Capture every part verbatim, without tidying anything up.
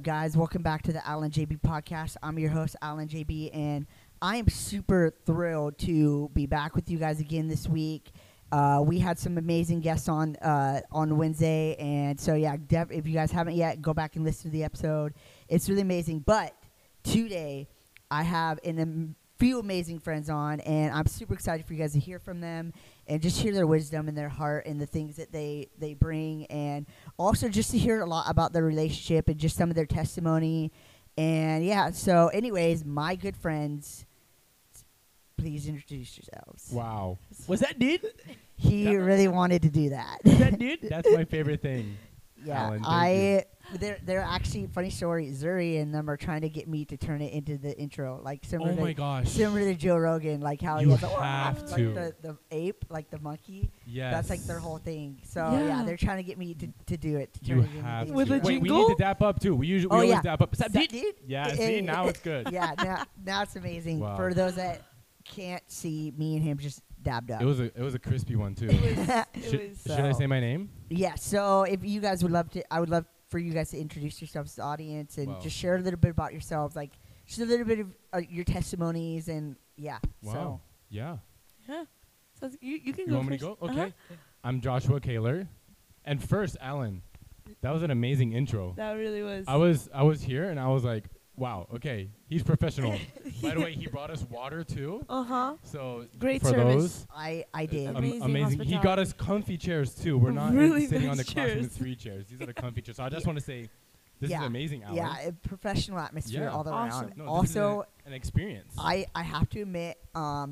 guys? Welcome back to the Alan J B podcast. I'm your host, Alan J B, and I am super thrilled to be back with you guys again this week. Uh, we had some amazing guests on uh, on Wednesday, and so yeah, def- if you guys haven't yet, go back and listen to the episode. It's really amazing. But today, I have an am- few amazing friends on, and I'm super excited for you guys to hear from them and just hear their wisdom and their heart and the things that they, they bring, and also just to hear a lot about their relationship and just some of their testimony. And yeah, so anyways, my good friends, please introduce yourselves. Wow. Was that dude? He That- really wanted to do that. that dude? That's my favorite thing. Yeah, Alan, thank I. They're they're actually funny story. Zuri and them are trying to get me to turn it into the intro, like similar Oh to my gosh. similar to Joe Rogan, like how You he has the, have like to. the the ape, like the monkey. Yes. That's like their whole thing. So yeah, Yeah. they're trying to get me to, to do it. To You turn it into have the With to. a intro. Wait, we jingle? need to dap up too. We usually we Oh, always yeah. dap up. What's up, Sup, dude? dude? Yeah, Eh, see, eh, now eh, it's good. Yeah, now now it's amazing. Wow. For those that can't see, me and him just dabbed up. It was a it was a crispy one too. It was. It should, was. should I So- say my name? Yeah, so if you guys would love to, I would love for you guys to introduce yourselves to the audience and Wow. just share a little bit about yourselves, like just a little bit of uh, your testimonies and yeah. Wow. So Yeah. Yeah. So you you can You go want me first. to go? Uh-huh. Okay. I'm Joshua Kaler. And first, Alan, that was an amazing intro. That really was. I was I was here and I was like, wow, okay, he's professional. By the way, he brought us water too. Uh huh. So Great for service. those, I I did. Am- Amazing amazing. He got hospitality. us comfy chairs too. We're not Really sitting on the nice classroom chairs. with three chairs. These are the comfy chairs. So I just want to say, this Yeah. is amazing, Alan. Yeah, a professional atmosphere Yeah. all Awesome. around. No, this also, is a- an experience. I I have to admit, um,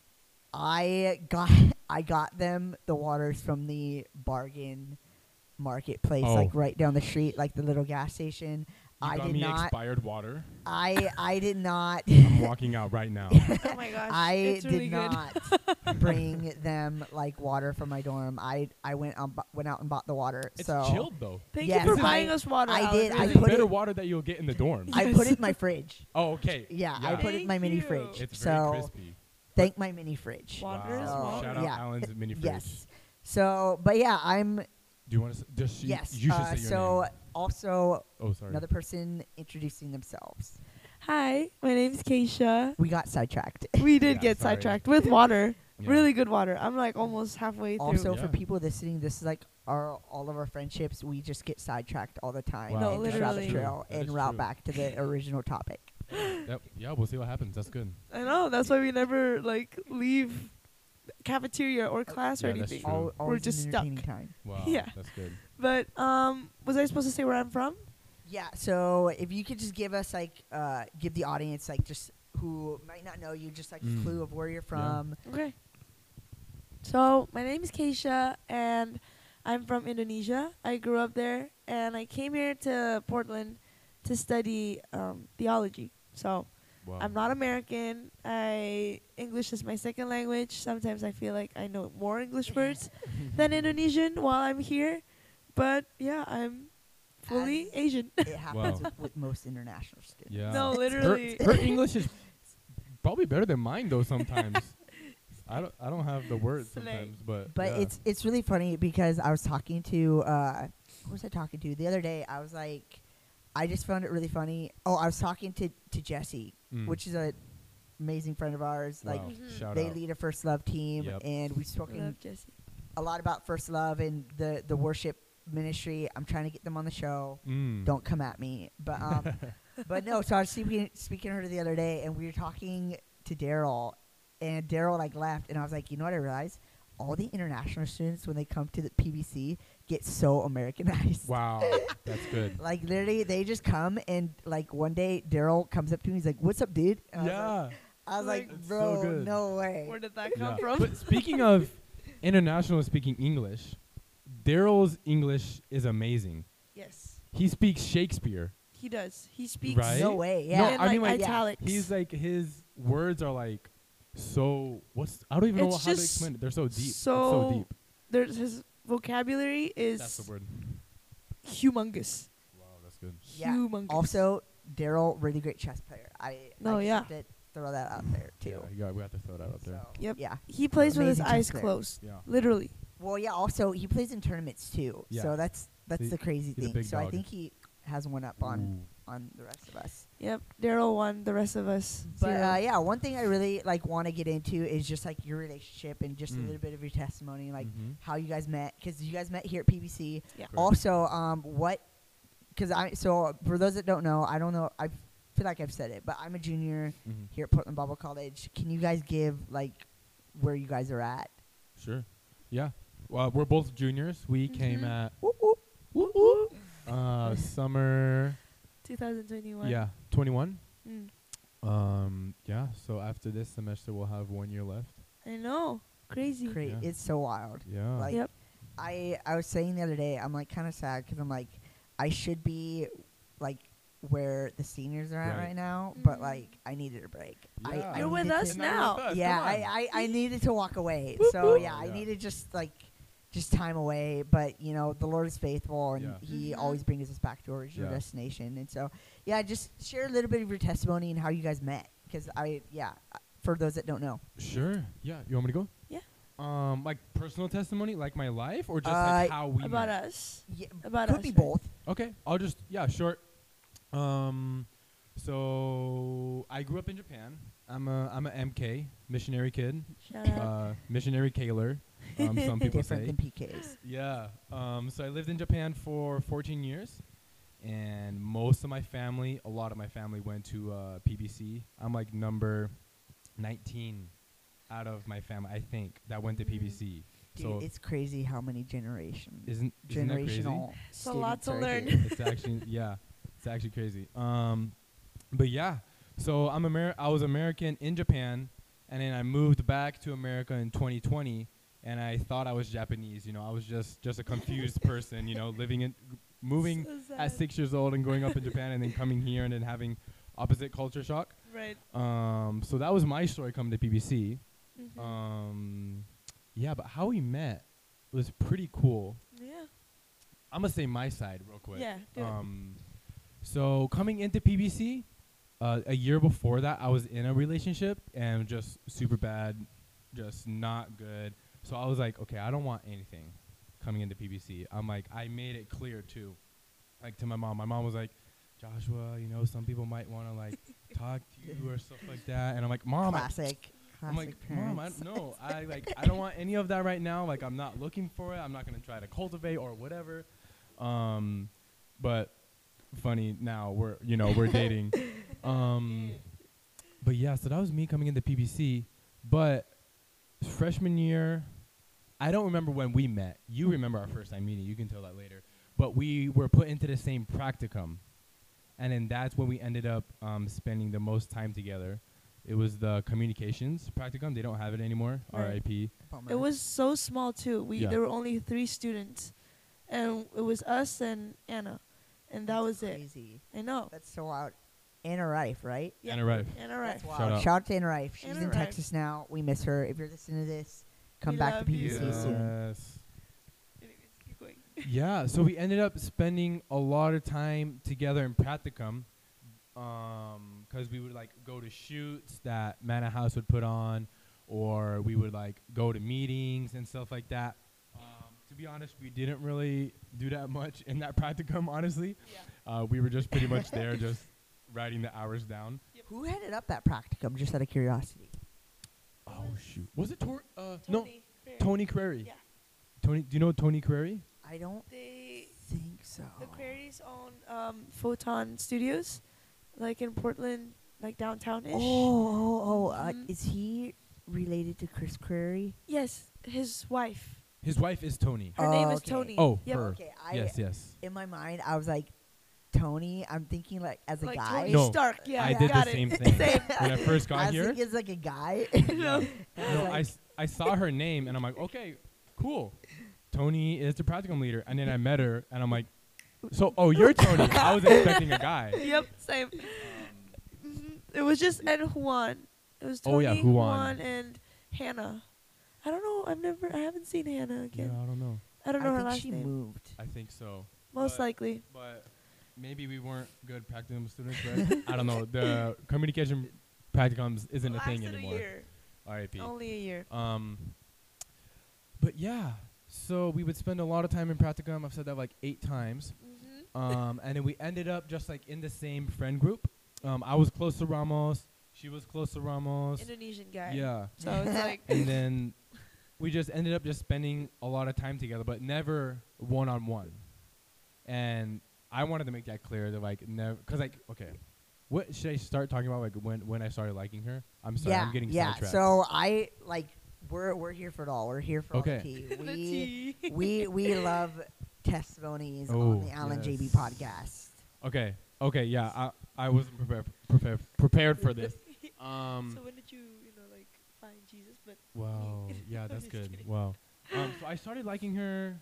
I got I got them the waters from the bargain marketplace, Oh. like right down the street, like the little gas station. You I got did me not. expired water. I I did not. I'm walking out right now. Oh my gosh. I it's did really good. not bring them like water from my dorm. I I went on bu- went out and bought the water. It's so chilled though. Thank Yes, you for I- buying us water. I Alan, did, I This really. is put better it- water that you'll get in the dorm. I put it in my fridge. Oh, okay. Yeah, I Yeah. put it in my Thank mini you. fridge. It's very so crispy. thank my mini fridge. Water is Wow. water. Shout out Yeah. Alan's mini fridge. Yes. So, but yeah, I'm Do you want to? Just you, yes. You should uh, say your so name. also Oh, sorry. another person introducing themselves. Hi, my name's Keisha. We got sidetracked. We did Yeah, get sorry. sidetracked with water. Yeah. Really good water. I'm like almost halfway through. Also, Yeah. for people listening, this is like our all of our friendships. We just get sidetracked all the time Wow. No, and just route the literally. trail That and is route true. back to the original topic. Yep. Yeah, we'll see what happens. That's good. I know. That's why we never like leave cafeteria or class or Yeah, that's anything. true. All, always just an stuck. entertaining time. Wow. Yeah. That's good. But um, was I supposed to say where I'm from? Yeah. So if you could just give us like uh, give the audience like just who might not know you, just like Mm. a clue of where you're from. Okay. So my name is Keisha, and I'm from Indonesia. I grew up there, and I came here to Portland to study um, theology. So Wow. I'm not American. I English is my second language. Sometimes I feel like I know more English words than Indonesian while I'm here. But yeah, I'm fully As- Asian. It happens Wow. with, with most international students. Yeah. No, Her, literally. her English is probably better than mine though. Sometimes. I don't. I don't have the words Slay. sometimes, but. But yeah. it's it's really funny because I was talking to uh, who was I talking to the other day? I was like, I just found it really funny. Oh, I was talking to to Jesse, Mm. which is a amazing friend of ours. Like Wow. Mhm. Shout they out. lead a First Love team, Yep. and we've spoken Love Jesse. a lot about First Love and the the worship ministry. I'm trying to get them on the show. Mm. Don't come at me, but um, but no. So I was speaking speaking to her the other day, and we were talking to Daryl, and Daryl like laughed, and I was like, you know what I realized? All the international students when they come to the P B C get so Americanized. Wow. That's good. Like literally, they just come and like one day Daryl comes up to me, he's like, "What's up, dude?" And I was like, Yeah. I was like, Like- It's so "Bro, good. no way." Where did that Yeah. come from? But speaking of international speaking English, Daryl's English is amazing. Yes, He speaks Shakespeare. he does. He speaks Right? No way. No, Yeah. in I mean, like like, italics. He's like his words are like so. What's I don't even know It's how to just explain it. They're so deep. It's so so deep. There's his vocabulary is That's the word. humongous. Wow, that's good. Yeah. Humongous. Also, Daryl, really great chess player. I No, I just yeah. have to throw that out there too. Yeah, you got, we have to throw that out there. So, Yep. Yeah. he plays with his Amazing chess eyes player. closed, Yeah. literally. Well, yeah. Also, he plays in tournaments too. Yeah. So that's that's He- the crazy he's a thing. big So I dog. think he has one up on Ooh. on the rest of us. Yep. Daryl won. The rest of us. But zero. uh, yeah, one thing I really like want to get into is just like your relationship and just a Mm. little bit of your testimony, like Mhm. how you guys met, because you guys met here at P B C. Yeah. Correct. Also, um, what? Because I so for those that don't know, I don't know. I feel like I've said it, but I'm a junior Mhm. here at Portland Bible College. Can you guys give like where you guys are at? Sure. Yeah. Well, we're both juniors. We came Mhm. at Whoop, whoop. Woo woo. uh, summer. twenty twenty-one. Yeah, twenty-one. Mm. Um, yeah. So after this semester, we'll have one year left. I know. Crazy. Great, Yeah. it's so wild. Yeah. Like, Yep. I I was saying the other day, I'm like kind of sad because I'm like I should be like where the seniors are at Right. right now, but Mhm. like I needed a break. I, Yeah. I You're with needed us to- now. With us, Yeah, come I, on. I, I needed to walk away. Whoop, So whoop. yeah, I Yeah. needed just like just time away. But you know, the Lord is faithful, and Yeah. He Mhm. always brings us back to our original Yeah. destination. And so yeah, just share a little bit of your testimony and how you guys met, because I yeah, for those that don't know. Sure. Yeah. You want me to go? Yeah. Um, like personal testimony, like my life, or just Uh, like how we About met? us. Yeah, About could us. be right? both. Okay, I'll just yeah, short. Um, so I grew up in Japan. I'm a I'm a M K missionary kid, Shout out. uh, missionary Kaler. Um, some people Different say. than P Ks. Yeah. Um, so I lived in Japan for fourteen years, and most of my family, a lot of my family, went to uh, P B C. I'm like number nineteen out of my family, I think, that went to P B C. Dude, so it's crazy how many generations, isn't isn't that crazy? generational. It's a lot students to are learn. here. It's actually yeah, it's actually crazy. Um, but yeah, so I'm Amer- I was American in Japan, and then I moved back to America in twenty twenty, and I thought I was Japanese. You know, I was just just a confused person. You know, living in, g- moving So at sad. six years old and growing up in Japan, and then coming here and then having opposite culture shock. Right. Um, so that was my story coming to P B C. Mhm. Um, yeah, but how we met was pretty cool. yeah. I'm gonna say my side real quick. Yeah. Do it. Um, so coming into P B C, uh, a year before that, I was in a relationship and just super bad, just not good. So I was like, okay, I don't want anything coming into P B C. I'm like, I made it clear too, like to my mom. My mom was like, Joshua, you know, some people might want to like talk to you or stuff like that. And I'm like, Mom, I, Classic. I'm like, Classic Mom, I parents. no, I like, I don't want any of that right now. Like, I'm not looking for it. I'm not gonna try to cultivate or whatever. Um, but funny now we're, you know, we're dating. Um, but yeah, so that was me coming into P B C. But freshman year, I don't remember when we met. You remember our first time meeting. You can tell that later. But we were put into the same practicum, and then that's when we ended up um, spending the most time together. It was the communications practicum. They don't have it anymore. Right. R I P. Bummer. It was so small too. We Yeah. there were only three students, and it was us and Anna, and that was it. crazy. I know. That's so wild. Anna Rife, right? Yeah. Anna Rife. Anna Rife. That's Shout wild. out. Shout out to Anna Rife. She's Anna in Rife. Texas now. We miss her. If you're listening to this, come We back to love P B C you. soon. Yes. Anyways, keep going. Yeah, so we ended up spending a lot of time together in practicum, um, because we would like go to shoots that Manor House would put on, or we would like go to meetings and stuff like that. Um, to be honest, we didn't really do that much in that practicum. Honestly, Yeah. uh, we were just pretty much there, just writing the hours down. Who headed up that practicum? Just out of curiosity. Oh shoot, was it Tor? Uh, no, Tony. Fair. Tony Crary. Yeah. Tony, do you know Tony Crary? I don't They think so. the Queries own um, Photon Studios, like in Portland, like downtown ish. Oh, oh, oh. Uh, Mhm. is he related to Chris Query? Yes, his wife. His wife is Tony. Her name Oh, is okay. Tony. Oh, Yep. her. Okay, I Yes, yes. in my mind I was like, Tony. I'm thinking like as a Like guy. Tony No, Stark. Yeah, I did got the it. same thing. Same. When I first I got was here, thinking it's like a guy. No. And no, was I, like, s- I saw her name and I'm like, okay, cool. Tony is the practicum leader. And then I met her and I'm like, so, oh, you're Tony. I was expecting a guy. Yep, same. Mhm. It was just and Juan. It was Tony, Oh, yeah, Juan. and Hannah. I don't know. I've never. I haven't seen Hannah Yeah, again. I don't know. I don't I know her think last she name. moved. I think so. Most but- likely. But maybe we weren't good practicum students, right? I don't know. The communication practicums isn't a thing Lasted anymore. A year. R I P. Only a year. Um, but yeah, so we would spend a lot of time in practicum. I've said that like eight times. Mhm. Um, and then we ended up just like in the same friend group. Um, I was close to Ramos. She was close to Ramos. Indonesian guy. Yeah. So it's like And then we just ended up just spending a lot of time together, but never one on one. And I wanted to make that clear that like never, cause like okay, what should I start talking about? Like when when I started liking her? I'm sorry, yeah, I'm getting yeah. sidetracked. So I like we're we're here for it all. We're here for Okay. all the tea. the We tea. we we love testimonies Oh, on the Alan J B yes. podcast. Okay, okay, yeah, I I wasn't prepared prepared prepared for this. Um, so when did you, you know, like find Jesus? But wow, yeah, I'm that's just good. kidding. Wow. Um, so I started liking her.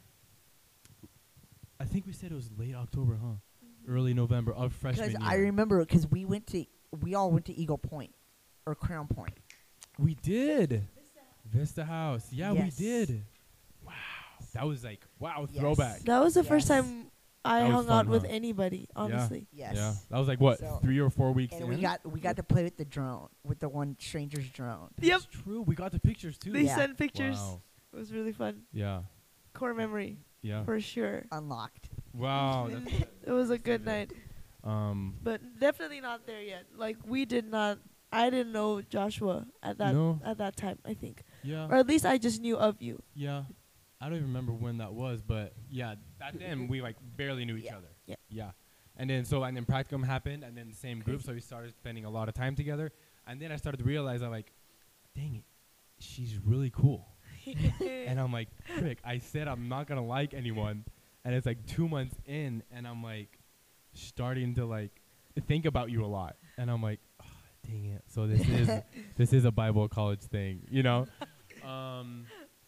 I think we said it was late October, huh? Early November of freshman Because year. I remember because we went to we all went to Eagle Point or Crown Point. We did. Vista House. Yeah, Yes. we did. Wow. That was like, wow, Yes. throwback. that was the first Yes. time I That was hung fun, out with huh? anybody. Honestly. Yes. Yeah. That was like, what, So- three or four weeks And in? we got we got to play with the drone, with the one stranger's drone. Yep. That's true. We got the pictures, too. They Yeah. sent pictures. Wow. It was really fun. Yeah. Core memory Yeah. for sure. Unlocked. Wow. That's, It was a good night, um, but definitely not there yet. Like we did not. I didn't know Joshua at that No. at that time. I think, yeah. or at least I just knew of you. Yeah. I don't even remember when that was, but yeah, back then we like barely knew each Yeah. other. Yeah. Yeah. And then so and then practicum happened and then the same group, so we started spending a lot of time together. And then I started to realize I'm like, dang it, she's really cool. And I'm like, frick, I said I'm not gonna like anyone, and it's like two months in, and I'm like, starting to like think about you a lot, and I'm like, oh, dang it. So this is this is a Bible college thing, you know. Um,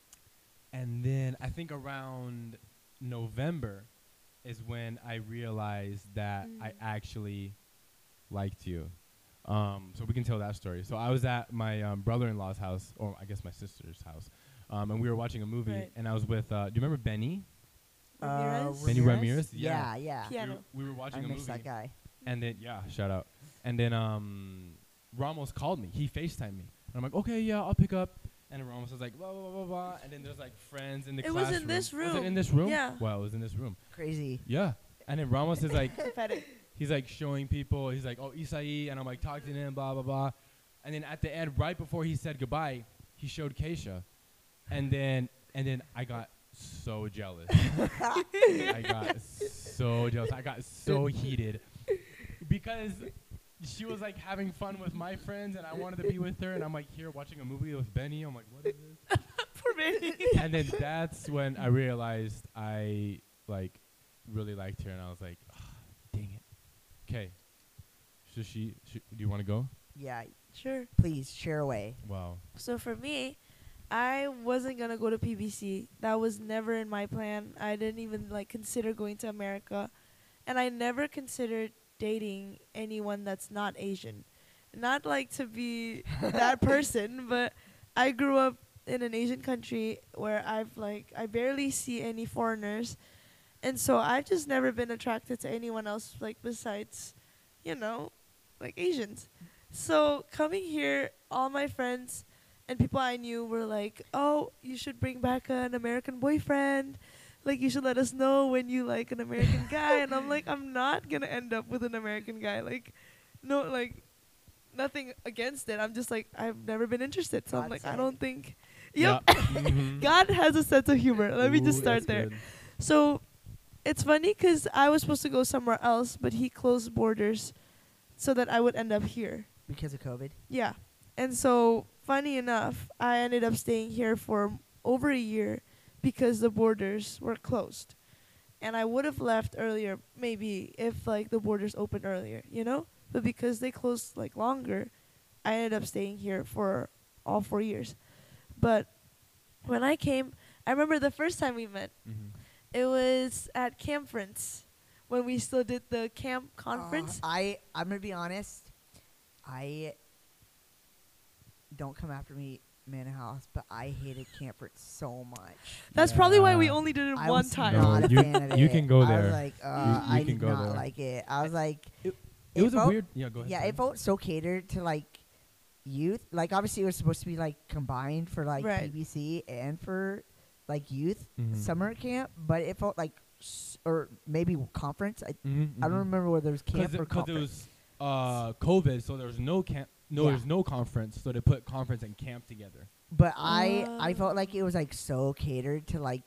and then I think around November is when I realized that I Mm. actually liked you. Um, so we can tell that story. So I was at my um, brother-in-law's house, or I guess my sister's house, um, and we were watching a movie. Right. And I was with. Uh, do you remember Benny? Ramirez? Benny Ramirez? Yeah, Yeah. yeah. Yeah. We were, Piano. we were watching I a miss movie, that guy. and then yeah, shout out. And then um, Ramos called me. He FaceTimed me, and I'm like, okay, yeah, I'll pick up. And then Ramos was like, blah blah blah blah. And then there's like friends in the It was classroom. in this Was it room. in this room? Yeah. Well, it was in this room. Crazy. Yeah. And then Ramos is like, Pathetic. he's like showing people. He's like, oh, Isai, and I'm like talking to him, blah blah blah. And then at the end, right before he said goodbye, he showed Keisha, and then and then I got so jealous. I got so jealous. I got so heated because she was like having fun with my friends, and I wanted to be with her, and I'm like here watching a movie with Benny. I'm like, what is this? Poor Benny. And then that's when I realized I like really liked her, and I was like, oh, dang it. Okay. So she, she, do you want to go? Yeah, Sure. please share away. Wow. So for me, I wasn't gonna go to P B C. That was never in my plan. I didn't even like consider going to America, and I never considered dating anyone that's not Asian. Not like to be that person, but I grew up in an Asian country where I've like I barely see any foreigners, and so I've just never been attracted to anyone else like besides, you know, like Asians. So coming here, all my friends and people I knew were like, "Oh, you should bring back an American boyfriend. Like, you should let us know when you like an American guy." And I'm like, I'm not gonna end up with an American guy. Like, no, like, nothing against it. I'm just like, I've never been interested. So I'm God like, I said. don't think. Yeah. Yep. Mhm. God has a sense of humor. Let me just Ooh, start that's there. good. So it's funny 'cause I was supposed to go somewhere else, but he closed borders so that I would end up here. Because of COVID. Yeah. And so, funny enough, I ended up staying here for over a year because the borders were closed. And I would have left earlier, maybe, if, like, the borders opened earlier, you know? But because they closed, like, longer, I ended up staying here for all four years. But when I came, I remember the first time we met, Mhm. it was at Camfrance when we still did the camp Uh, conference. I I'm gonna be honest. I don't come after me, Manor House, but I hated Camford so much. That's probably why we Yeah. only did it I one was time. not No, a you- fan of you it. can go I there. was like, uh, You- you I can did go not there. like it. I was like, It was a felt- weird. Yeah, go ahead. yeah, sorry. it felt so catered to like youth. Like obviously it was supposed to be like combined for like Right. P B C and for like youth Mhm. summer camp, but it felt like s- or maybe conference. I Mm-hmm, I don't remember whether it was camp Because or it conference. was uh, COVID, so there was no camp. No, Yeah. there's no conference, so they put conference and camp together. But I I felt like Oh. it was like so catered to like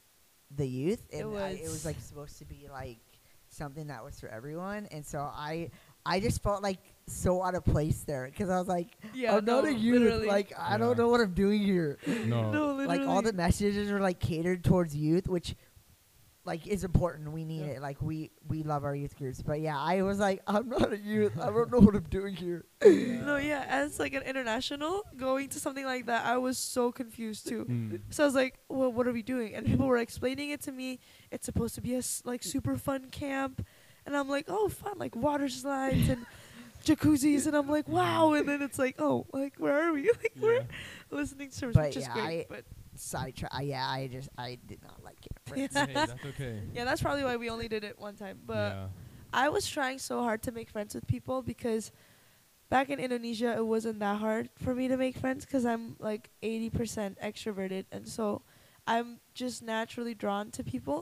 the youth, It and I, it was was. like supposed to be like something that was for everyone, and so I I just felt like so out of place there because I was like, Yeah, I'm not no, a youth, literally. like I Yeah. don't know what I'm doing here. No. No, literally. Like all the messages are like catered towards youth, which like is important. We need Yeah. it. Like we we love our youth groups, but yeah, I was like, I'm not a youth. I don't know what I'm doing here. No, yeah, as like an international going to something like that, I was so confused too. Mm. So I was like, "Well, what are we doing?" And people were explaining it to me. It's supposed to be a s- like super fun camp, and I'm like, "Oh, fun! Like water slides and jacuzzis," and I'm like, "Wow!" And then it's like, "Oh, like where are we? Like we're Yeah. listening to service, But which is yeah, great." I- But Sidetrack. Uh, yeah, I just I did not like it. Yeah. Hey, that's okay. yeah, that's probably why we only did it one time. But yeah. I was trying so hard to make friends with people because back in Indonesia, it wasn't that hard for me to make friends because I'm like eighty percent extroverted. And so I'm just naturally drawn to people.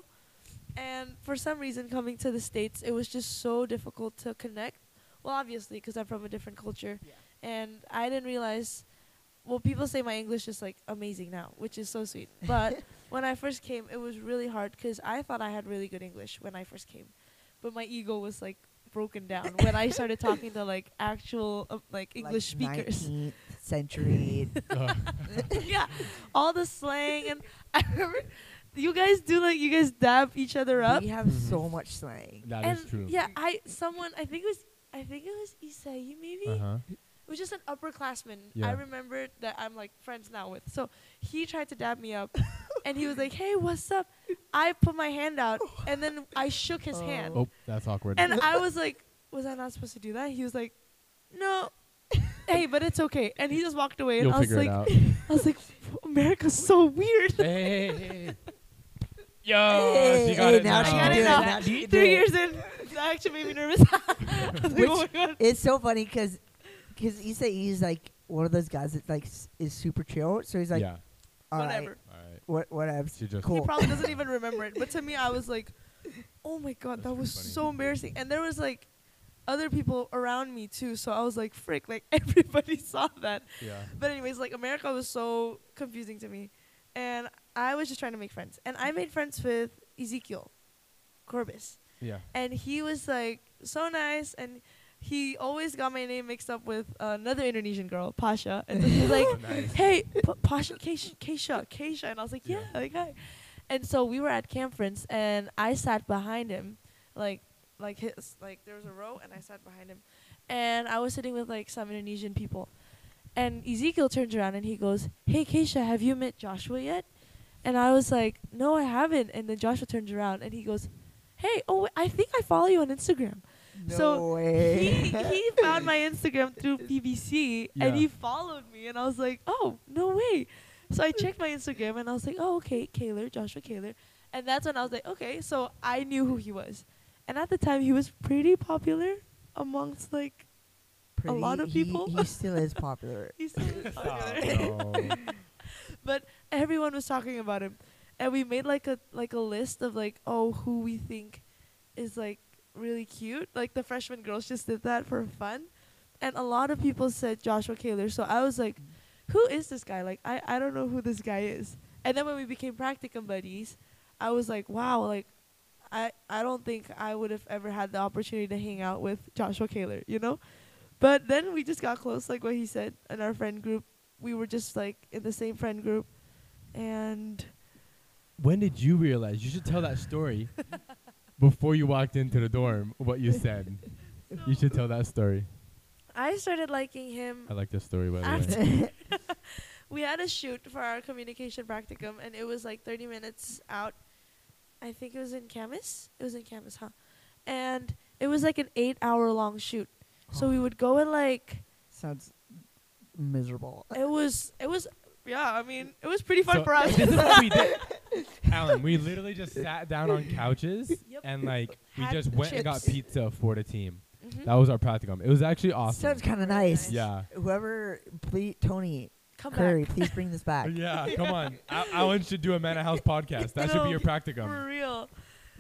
And for some reason, coming to the States, it was just so difficult to connect. Well, obviously, because I'm from a different culture. Yeah. And I didn't realize, well, people say my English is like amazing now, which is so sweet. But when I first came, it was really hard because I thought I had really good English when I first came. But my ego was like broken down when I started talking to like actual uh, like English like speakers. nineteenth century. Uh, yeah, all the slang, and I remember you guys do like you guys dab each other up. We have Mhm. so much slang. that and is true. yeah, I someone I think it was I think it was Isai maybe. Uh-huh. It was just an upperclassman. Yeah. I remembered that I'm like friends now with. So he tried to dab me up, and he was like, "Hey, what's up?" I put my hand out, and then I shook his Oh. hand, Oh, that's awkward. and I was like, "Was I not supposed to do that?" He was like, "No." Hey, but it's okay. And he just walked away, and You'll I was figure like, it out. I was like, America's so weird. hey, hey, hey. Yo, Hey, she got hey, it now now. she she got can it do now. it. Now she can do Three it. years in, that actually made me nervous. I was like, oh my god. It's so funny because because Issa he's like one of those guys that like s- is super chill. So he's like, yeah. all right, Whatever. All right. what whatever. She just. Cool. He probably doesn't even remember it. But to me, I was like, oh my god, That's that was pretty funny. so embarrassing. And there was like other people around me too. So I was like, frick, like everybody saw that. Yeah. But anyways, like America was so confusing to me. And I was just trying to make friends. And I made friends with Ezekiel Corbis. Yeah. And he was like so nice, and he always got my name mixed up with another Indonesian girl, Pasha. And so he was like, Oh, nice. hey, P- Pasha, Keisha, Keisha, Keisha. And I was like, yeah, Yeah. like, hi. And so we were at conference, and I sat behind him, like, like his, like there was a row, and I sat behind him, and I was sitting with like some Indonesian people, and Ezekiel turns around and he goes, "Hey, Keisha, have you met Joshua yet?" And I was like, "No, I haven't." And then Joshua turns around and he goes, "Hey, oh, wait, I think I follow you on Instagram." No So way. he he found my Instagram through P B C, and Yeah. he followed me, and I was like, "Oh, no way!" So I checked my Instagram, and I was like, "Oh, okay, Kaler, Joshua Kaler," and that's when I was like, "Okay." So I knew who he was, and at the time he was pretty popular amongst like Pretty- lot of he- people. He, still is popular. he still was Stop. popular, No. but everyone was talking about him, and we made like a like a list of like, oh, who we think is like really cute. Like the freshman girls just did that for fun, and a lot of people said Joshua Kaler. So I was like, who is this guy? Like I I don't know who this guy is. And then when we became practicum buddies, I was like, wow, like I I don't think I would have ever had the opportunity to hang out with Joshua Kaler, you know. But then we just got close, like what he said, in our friend group. We were just like in the same friend group, and When did you realize? You should tell that story before you walked into the dorm. What you said. You should tell that story. I started liking him. I like this story by the way. After we had a shoot for our communication practicum, and it was like thirty minutes out. I think it was in Camas. It was in Camas, huh? And it was like an eight-hour-long shoot. So we would go at like Sounds miserable. it was it was yeah. I mean, it was pretty fun So, for us. this is what we did. Alan, we literally just sat down on couches Yep. and like we Had just went and got chips. pizza for the team. Mhm. That was our practicum. It was actually awesome. Sounds kind of Very nice. nice. Yeah. Whoever, please, Tony Come Curry, back. please bring this back. Yeah, come on. Al- Alan should do a Man of House podcast. That should No, be your practicum. For real.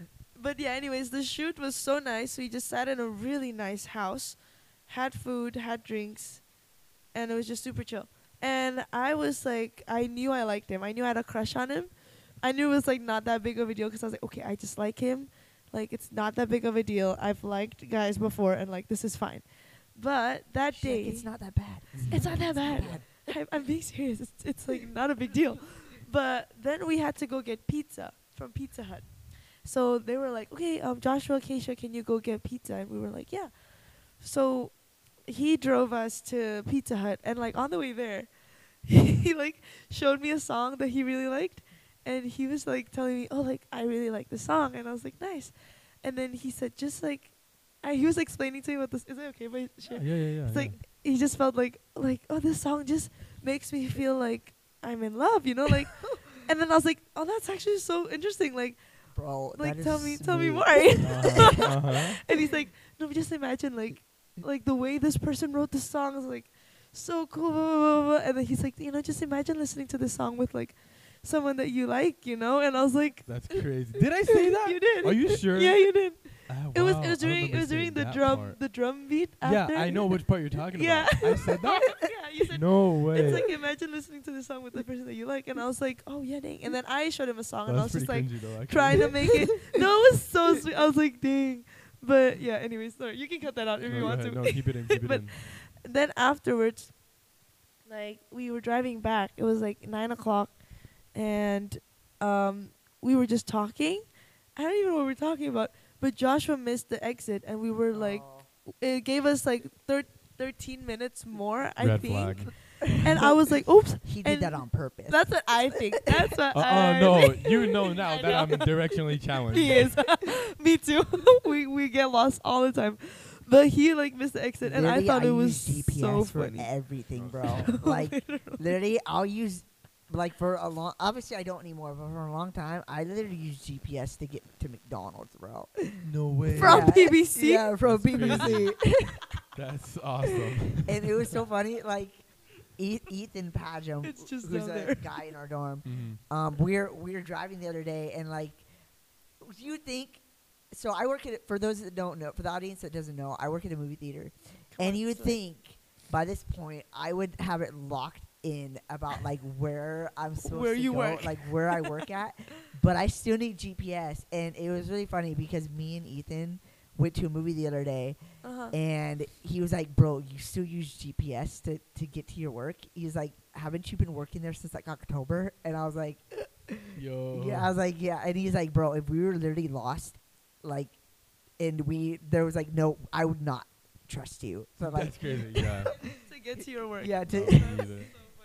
But yeah, anyways, the shoot was so nice. We just sat in a really nice house, had food, had drinks, and it was just super chill. And I was like, I knew I liked him. I knew I had a crush on him. I knew it was like not that big of a deal because I was like, okay, I just like him. Like it's not that big of a deal. I've liked guys before, and like this is fine. But that She's day, like, it's not that bad. it's not that bad. I, I'm being serious. It's it's like not a big deal. But then we had to go get pizza from Pizza Hut. So they were like, okay, um, Joshua, Keisha, can you go get pizza? And we were like, yeah. So he drove us to Pizza Hut, and like on the way there, he like showed me a song that he really liked, and he was like telling me, oh, like I really like the song, and I was like, nice. And then he said, just like, I, he was explaining to me what this is. It okay if I share? Yeah, yeah, yeah. It's yeah. like he just felt like like oh, this song just makes me feel like I'm in love, you know, like. And then I was like, oh, that's actually so interesting, like. Bro, Like that tell is me, tell me smooth. more. uh-huh, uh-huh. And he's like, no, but just imagine like, like the way this person wrote the song is like, so cool. Blah, blah, blah, blah. And then he's like, you know, just imagine listening to this song with like, someone that you like, you know. And I was like, That's crazy. Did I say that? you did. Are you sure? Yeah, you did. Ah, It was wow, it was I during it remember was during saying the that drum part. the drum beat. Yeah, After. I know which part you're talking Yeah. about. I said that. Yeah, you said. No way. It's like imagine listening to the song with the person that you like, and I was like, oh yeah, dang. And then I showed him a song, and I was That's just like, pretty cringy though, actually. trying to make it. No, it was so sweet. I was like, dang. But yeah, anyways, sorry. You can cut that out if No, you go want ahead. to. No, keep it in. Keep it But in. then afterwards, like we were driving back. It was like nine o'clock, and um, we were just talking. I don't even know what we were talking about. But Joshua missed the exit, and we were like, it gave us like thir- thirteen minutes more, I Red think. flag. And I was like, oops. He did and that on purpose. That's what I think. That's what Uh I uh no, think. you know now I that know. I'm directionally challenged. He is. Me too. we we get lost all the time. But he like missed the exit, and Literally, I thought it was use G P S so for funny. everything, bro. Like literally, I'll use like for a long. Obviously, I don't anymore, but for a long time, I literally use G P S to get to McDonald's, bro. No way. From Yeah. P B C? Yeah, from That's P B C. That's awesome. And it was so funny. Like E- Ethan Pajam, It's just who's down a there. guy in our dorm. Mhm. Um, we're we were driving the other day, and like, you think. So I work at, for those that don't know, for the audience that doesn't know, I work at a movie theater, and you would think by this point I would have it locked in about like where I'm supposed Where to you go, work. like where I work at, but I still need G P S, and it was really funny because me and Ethan went to a movie the other day, Uh-huh. and he was like, "Bro, you still use G P S to to get to your work?" He was like, "Haven't you been working there since like October?" And I was like, Yo. "Yeah." I was like, "Yeah." And he's like, "Bro, if we were literally lost, like, and we there was like no, I would not trust you." So like, That's crazy. Yeah. To get to your work. yeah, No, to me neither.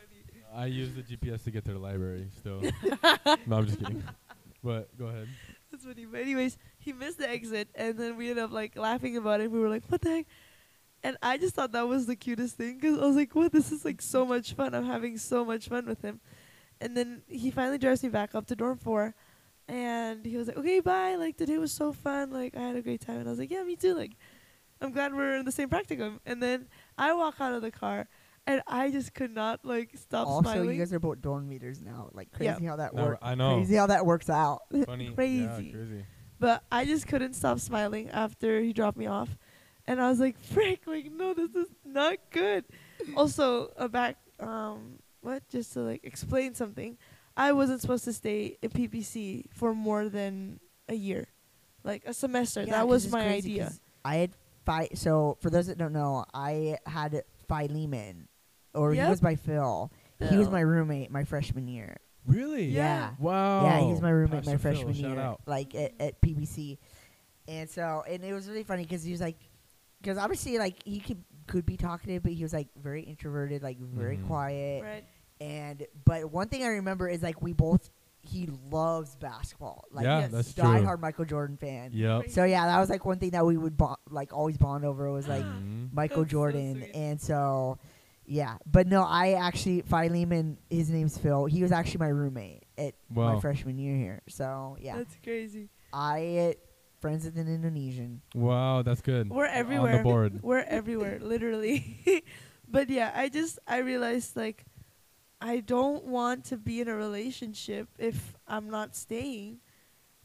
I use the G P S to get to the library still. No, I'm just kidding. But go ahead. That's funny. But anyways, he missed the exit, and then we ended up like laughing about it. We were like, "What the heck?" And I just thought that was the cutest thing because I was like, "What? This is like so much fun. I'm having so much fun with him." And then he finally drives me back up to dorm four, and he was like, "Okay, bye. Like today was so fun. Like I had a great time." And I was like, "Yeah, me too. Like I'm glad we're in the same practicum." And then I walk out of the car, and I just could not like stop also, smiling. you guys are both dorm meters now. Like Yeah. crazy how that No, works. I know. Crazy how that works out. Funny. Crazy. Yeah, crazy. But I just couldn't stop smiling after he dropped me off. And I was like, frick, like, no, this is not good. Also, uh, back, um, what? Just to, like, explain something. I wasn't supposed to stay in P P C for more than a year. Like, a semester. Yeah, that 'cause was it's my crazy idea. 'cause I had Phi. So for those that don't know, I had Philemon, or Yep. he was my Phil. He was Phil. my roommate my freshman year. Really? Yeah. Wow. Yeah, he was my roommate Pastor my Phil, freshman shout year, out. like at, at P B C. And so, and it was really funny because he was like, because obviously like he could could be talkative, but he was like very introverted, like very Mhm. quiet. Right. And but one thing I remember is like we both he loves basketball, like Yeah, yes. that's true. diehard Michael Jordan fan. Yep. So yeah, that was like one thing that we would bond, like always bond over was like Mhm. Michael That's so Jordan, sweet. and so yeah. But no, I actually Philemon, his name's Phil. He was actually my roommate at my Wow. freshman year here. So yeah, That's crazy. I friends with an Indonesian. Wow, that's good. We're On everywhere. the board. We're everywhere, literally. But yeah, I just, I realized, like, I don't want to be in a relationship if I'm not staying.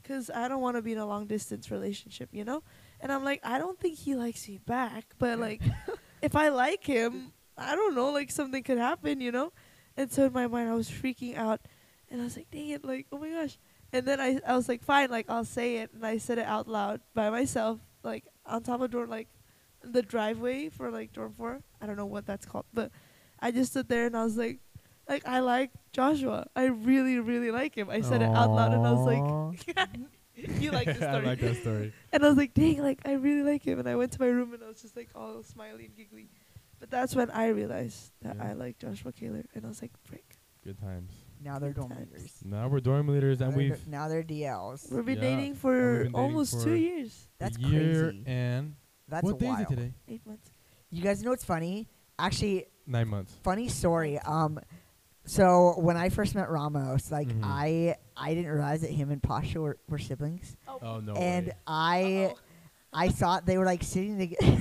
'cause I don't want to be in a long distance relationship, you know. And I'm like, I don't think he likes me back, but like, if I like him, I don't know, like something could happen, you know. And so in my mind, I was freaking out, and I was like, dang it, like, oh my gosh. And then I, I was like, fine, like, I'll say it. And I said it out loud by myself, like, on top of dorm, like, the driveway for, like, dorm four. I don't know what that's called. But I just stood there, and I was like, like, I like Joshua. I really, really like him. I said it out loud, and I was like, you like the story. I like that story. And I was like, dang, like, I really like him. And I went to my room, and I was just, like, all smiley and giggly. But that's when I realized that Yeah. I like Joshua Kaler. And I was like, frick. Good times. Now they're Good dorm times. leaders. Now we're dorm leaders, Now and they're, we've now they're D Ls. We've been Yeah. dating And for we've been dating almost for two years. That's a year crazy. and That's what day wild. is it today? Eight months. You guys know what's funny? Actually, Nine months. funny story. Um, so when I first met Ramos, like Mhm. I I didn't realize that him and Pasha were, were siblings, Oh no and way. I Uh-oh. I thought they were like sitting together.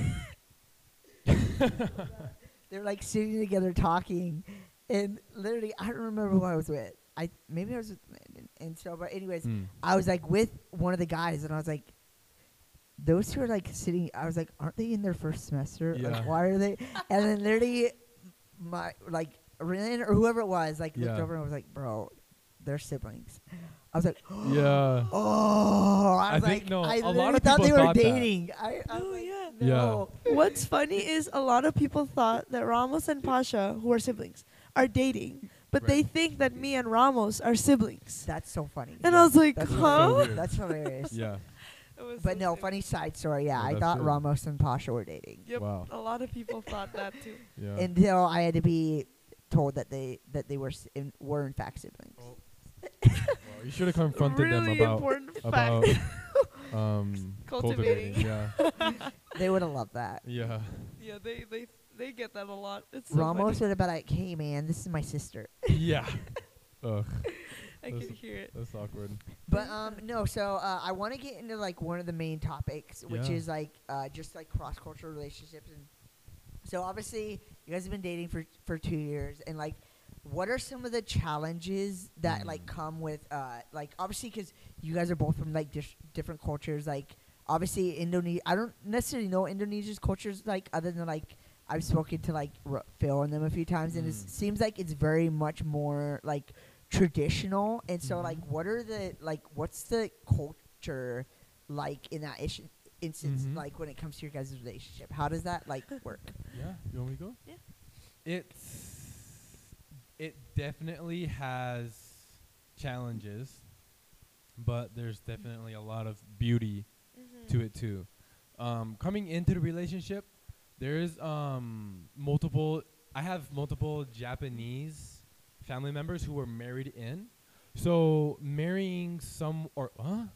They were like sitting together talking, and literally I don't remember who I was with. I maybe I was with, and, and so but anyways, Mm. I was like with one of the guys, and I was like, those two are like sitting. I was like, aren't they in their first semester? Yeah. Like, why are they? And then literally, my like Ren or whoever it was, like looked Yeah. over and was like, bro, they're siblings. I was like, Yeah. oh, I I was think, like, no, I a lot literally of thought they people were thought that. dating. I, I was Oh, like, yeah. no. What's funny is a lot of people thought that Ramos and Pasha, who are siblings, are dating, but they Right. think that me and Ramos are siblings. That's so funny. And I was like, That's huh? so weird. That's hilarious. Yeah. It was But so no, silly. funny side story. Yeah, Oh, I that's thought good. Ramos and Pasha were dating Yep. Wow. A lot of people thought that too. Yeah. until I had to be told that they that they were s- in, were in fact siblings. Oh. Well, you should have confronted really them about important about fact. um Cultivating. Yeah. They would have loved that. Yeah. Yeah, they they they get that a lot. It's so Ramos funny. would have been like, "Hey man, this is my sister." Yeah. Ugh. I That's- can hear it. That's awkward. But um, no. So uh, I want to get into like one of the main topics, which Yeah. is like uh, just like cross cultural relationships. And so obviously, you guys have been dating for for two years, and like, what are some of the challenges that like Mm. come with uh, like obviously because you guys are both from like dis- different cultures. Like obviously Indonesia, I don't necessarily know Indonesia's cultures like other than like I've spoken to like R- Phil and them a few times, and it Mm. seems like it's very much more like traditional. And so like, Mhm. what are the like what's the culture like in that issue? Instance, Mhm. like when it comes to your guys' relationship, how does that like work? Yeah. You want me to go? Yeah. It's it definitely has challenges, but there's definitely a lot of beauty Mm-hmm. to it too. Um, coming into the relationship, there's um multiple. I have multiple Japanese family members who were married in. So marrying some or huh?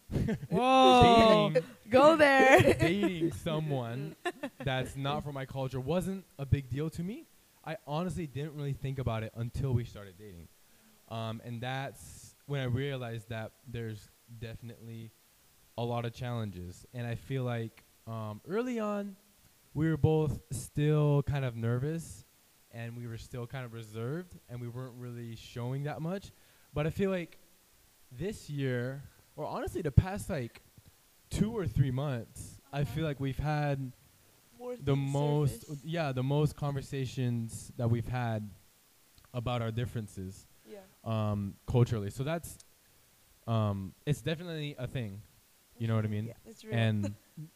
Whoa. dating Go there. dating someone that's not from my culture wasn't a big deal to me. I honestly didn't really think about it until we started dating. Um, and that's when I realized that there's definitely a lot of challenges. And I feel like um, early on, we were both still kind of nervous and we were still kind of reserved and we weren't really showing that much. But I feel like this year, or honestly the past like two or three months, I feel like we've had More the things most, surface. yeah, the most conversations that we've had about our differences Yeah. um, culturally. So that's, um, it's definitely a thing. You know what I mean? Yeah. It's real. And,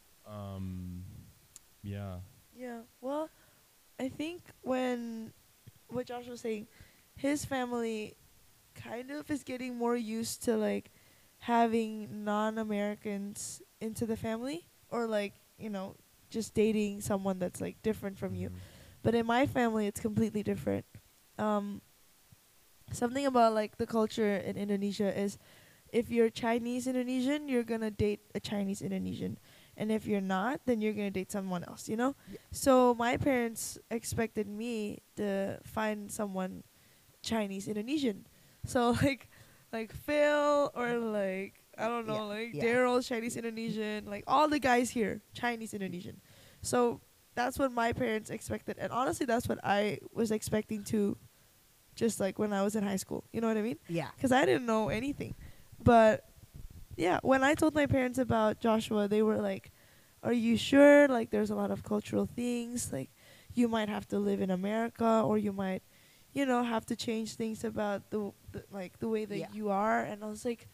um, yeah. Yeah. Well, I think when what Josh was saying, his family kind of is getting more used to like having non-Americans into the family, or like, you know, just dating someone that's like different from you. Mhm. But in my family, it's completely different. Um, something about like the culture in Indonesia is, if you're Chinese Indonesian, you're gonna date a Chinese Indonesian, and if you're not, then you're gonna date someone else. You know. Yeah. So my parents expected me to find someone Chinese Indonesian. So like, like Phil or like I don't know, Yeah, like yeah. Daryl's Chinese Indonesian, like all the guys here Chinese Indonesian. So that's what my parents expected, and honestly, that's what I was expecting too. Just like when I was in high school, you know what I mean? Yeah. Because I didn't know anything. But yeah, when I told my parents about Joshua, they were like, "Are you sure? Like, there's a lot of cultural things. Like, you might have to live in America, or you might, you know, have to change things about the, w- the like the way that Yeah. you are." And I was like,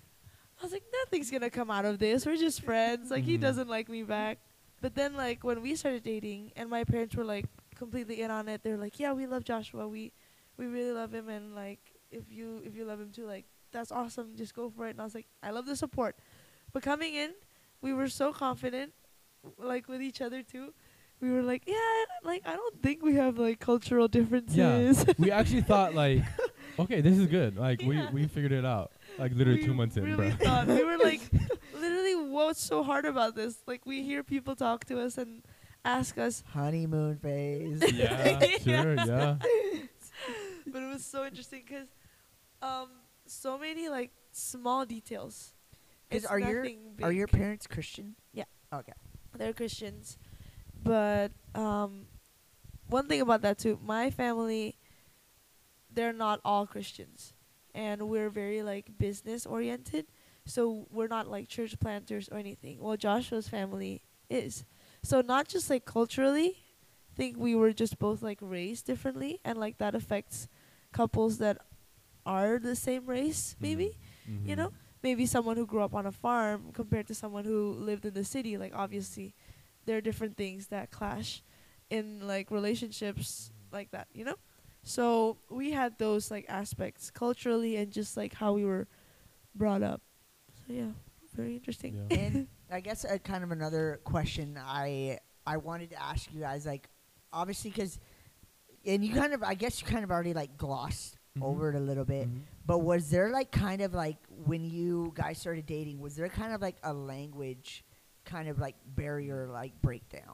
I was like, nothing's gonna come out of this. We're just friends. Like, he Mhm. doesn't like me back. But then, like, when we started dating, and my parents were like completely in on it, they're like, "Yeah, we love Joshua. We, we really love him, and like, if you if you love him too, like, that's awesome. Just go for it." And I was like, I love the support. But coming in, we were so confident, w- like with each other too. We were like, yeah, like I don't think we have like cultural differences. We actually thought like, okay, this is good. Like Yeah. we we figured it out. Like literally we two months in, really bro. thought we were like, literally, what's so hard about this? Like, we hear people talk to us and ask us, Honeymoon phase. Yeah, sure, yeah. but it was so interesting because, um, so many like small details. 'Cause It's are your nothing are big. your parents Christian? Yeah. Okay. They're Christians, but um, one thing about that too, my family, they're not all Christians, and we're very like business oriented, so we're not like church planters or anything. Well, Joshua's family is, so not just like culturally, I think we were just both like raised differently, and like that affects couples that are the same race, maybe. Mhm. You know, maybe someone who grew up on a farm compared to someone who lived in the city. Like, obviously, there are different things that clash in like relationships like that, you know? So we had those like aspects culturally and just like how we were brought up. So yeah, very interesting. Yeah. And I guess uh, kind of another question I I wanted to ask you guys, like, obviously, because, and you kind of, I guess you kind of already like glossed Mhm. over it a little bit, Mhm. but was there like kind of like when you guys started dating, was there kind of like a language kind of like barrier like breakdown?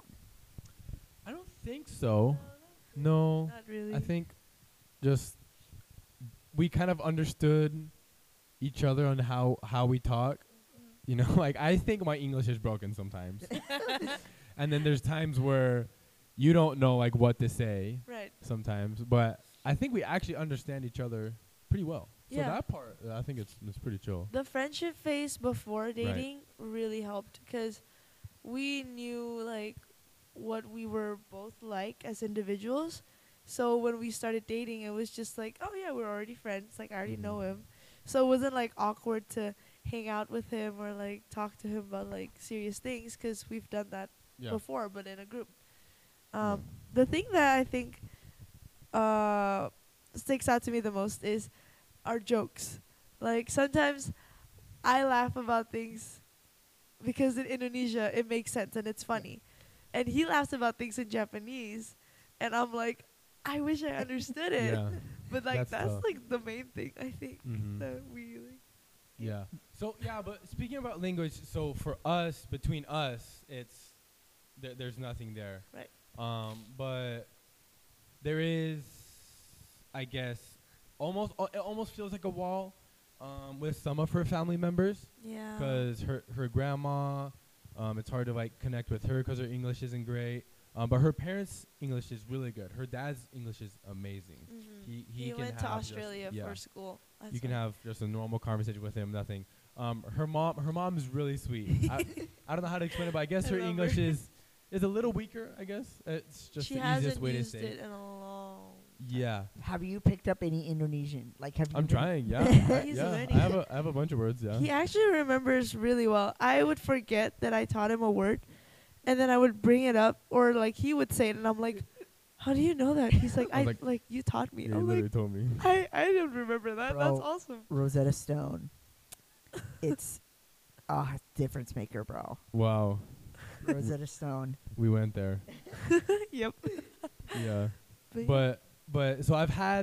I don't think so. No. Not really. I think just we kind of understood each other on how how we talk. You know, like I think my English is broken sometimes. And then there's times where you don't know like what to say Right. sometimes, but I think we actually understand each other pretty well. So Yeah. that part, uh, I think it's it's pretty chill. The friendship phase before dating really helped because we knew like what we were both like as individuals. So when we started dating, it was just like, oh yeah, we're already friends. Like, I already know Mhm. him. So it wasn't like awkward to hang out with him or like talk to him about like serious things because we've done that Yeah. before, but in a group. Um, The thing that I think uh, sticks out to me the most is our jokes. Like, sometimes I laugh about things because in Indonesia it makes sense and it's funny, and he laughs about things in Japanese, and I'm like, I wish I understood it. Yeah. But like That's that's, tough. like the main thing I think Mhm. that we like. Yeah. So yeah, but speaking about language, so for us, between us, it's there, there's nothing there. Right. Um, but there is, I guess, almost uh, it almost feels like a wall, um, with some of her family members, Yeah. because her her grandma, um, it's hard to like connect with her because her English isn't great. Um, but her parents' English is really good. Her dad's English is amazing. Mhm. He he, He can went to have just- Australia yeah. for school. That's You can why. have just a normal conversation with him, nothing. Um, her mom, her mom is really sweet. I, I don't know how to explain it, but I guess I her love English her. is is a little weaker. I guess it's just she the hasn't easiest way to used say. it in a long. Yeah, Have you picked up any Indonesian? Like, have you I'm been- trying. Yeah, I, He's yeah. learning. I have a I have a bunch of words. Yeah. He actually remembers really well. I would forget that I taught him a word, and then I would bring it up, or like he would say it, and I'm like, "How do you know that?" He's like, I "I was like, like- you taught me." Yeah, he I'm literally like, told me. "I I didn't remember that. That's Bro. awesome." Rosetta Stone. It's a difference maker, bro. Wow, Rosetta Stone. we went there. Yep. Yeah, But, but but so I've had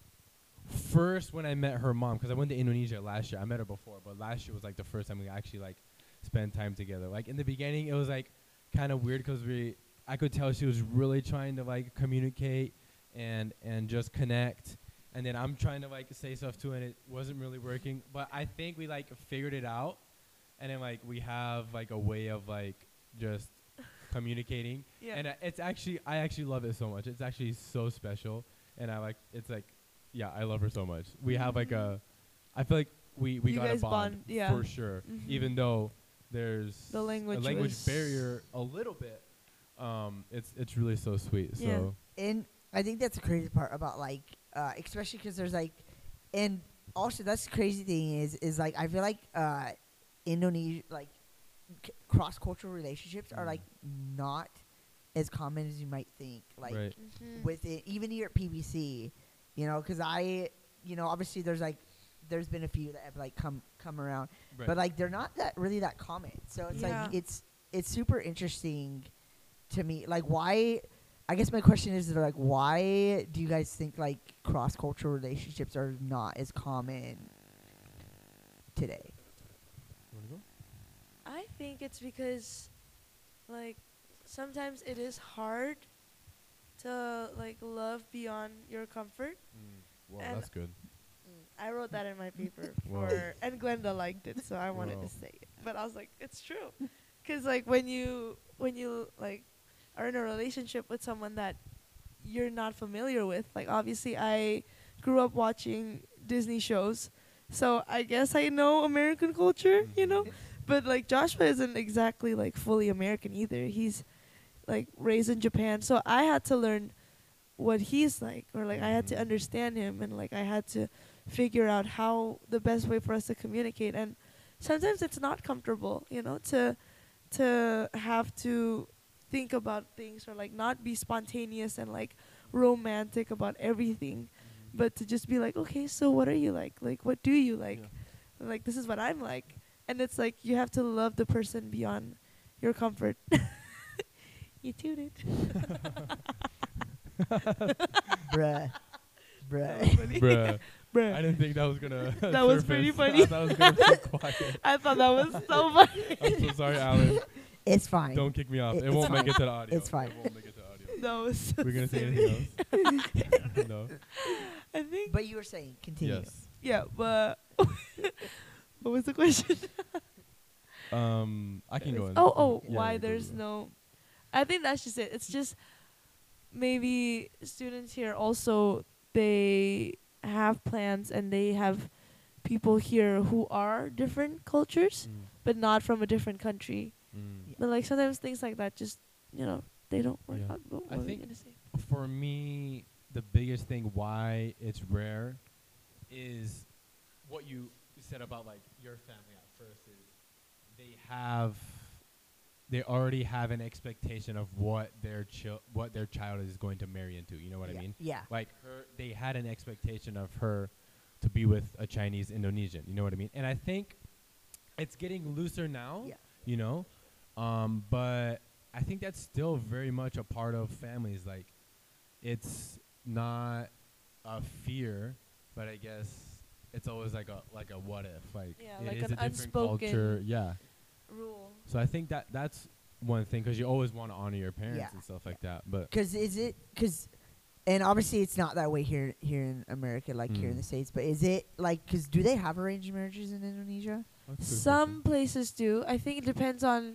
first when I met her mom, because I went to Indonesia last year. I met her before, but last year was like the first time we actually like spent time together. Like in the beginning, it was like kind of weird because we I could tell she was really trying to like communicate and and just connect. And then I'm trying to like say stuff too, and it wasn't really working. But I think we like figured it out, and then like we have like a way of like just communicating. yeah. And uh, it's actually I actually love it so much. It's actually so special, and I like it's like yeah, I love her so much. We have like a I feel like we we You got guys a bond, bond, yeah. for sure. Mhm. Even though there's The language a language was- barrier a little bit, um, it's it's really so sweet. Yeah. So And I think that's the crazy part about like, uh, especially because there's like, and also that's the crazy thing is is like I feel like uh, Indonesia like c- cross cultural relationships are Mm. like not as common as you might think. Like right. Mhm. with it, even here at P B C, you know, because I, you know, obviously there's like, there's been a few that have like come come around, right. but like they're not that really that common. So it's Yeah. like it's it's super interesting to me. Like why? I guess my question is like why do you guys think like cross cultural relationships are not as common today? You wanna go? I think it's because, like, sometimes it is hard to like love beyond your comfort. Mm. Wow, And- that's good. I wrote that in my paper Whoa. for, and Glenda liked it, so I wanted Whoa. to say it. But I was like, it's true, because like when you when you like are in a relationship with someone that you're not familiar with, like obviously I grew up watching Disney shows, so I guess I know American culture, you know. Mhm. But like Joshua isn't exactly like fully American either. He's like raised in Japan, so I had to learn what he's like, or like I had to Mhm. understand him, and like I had to figure out how the best way for us to communicate. And sometimes it's not comfortable, you know, to to have to think about things, or like not be spontaneous and like romantic about everything, Mhm. but to just be like, okay, so what are you like? Like, what do you like? Yeah. Like, this is what I'm like. And it's like you have to love the person beyond your comfort. You tooted. Bruh, That was bruh. funny. Bruh. I Bruh. didn't think that was gonna. That was pretty surface. funny. I thought I was gonna be quiet. I thought that was so funny. I'm so sorry, Alan. It's fine. Don't kick me off. It- It, it's won't make fine. it to the audio. It's fine. It won't make it to the audio. That was so We're gonna say silly. anything else? No. I think, But you were saying continue. Yes. yeah, but what was the question? Um, I can go. In. Oh, oh, Yeah, why yeah, go, there's go. no. I think that's just it. It's just maybe students here also, they have plans and they have people here who are different cultures, Mm, but not from a different country. mm. Yeah. But like sometimes things like that just, you know, they don't work Yeah. out. What, I what were you think- gonna say? For me, the biggest thing why it's rare is what you said about like your family at first is they have they already have an expectation of what their chil- what their child is going to marry into. You know what yeah. I mean? Yeah. Like her, they had an expectation of her to be with a Chinese Indonesian. You know what I mean? And I think it's getting looser now. Yeah. You know, um, but I think that's still very much a part of families. Like, it's not a fear, but I guess it's always like a like a what if. Like, Yeah, it like is an a different unspoken culture. Yeah. Rule. So I think that that's one thing, 'cause you always want to honor your parents Yeah. and stuff like that. But Because is it because, and obviously it's not that way here here in America, like here in Mm. the States. But is it like because do they have arranged marriages in Indonesia? that's a good Some places do. I think it depends on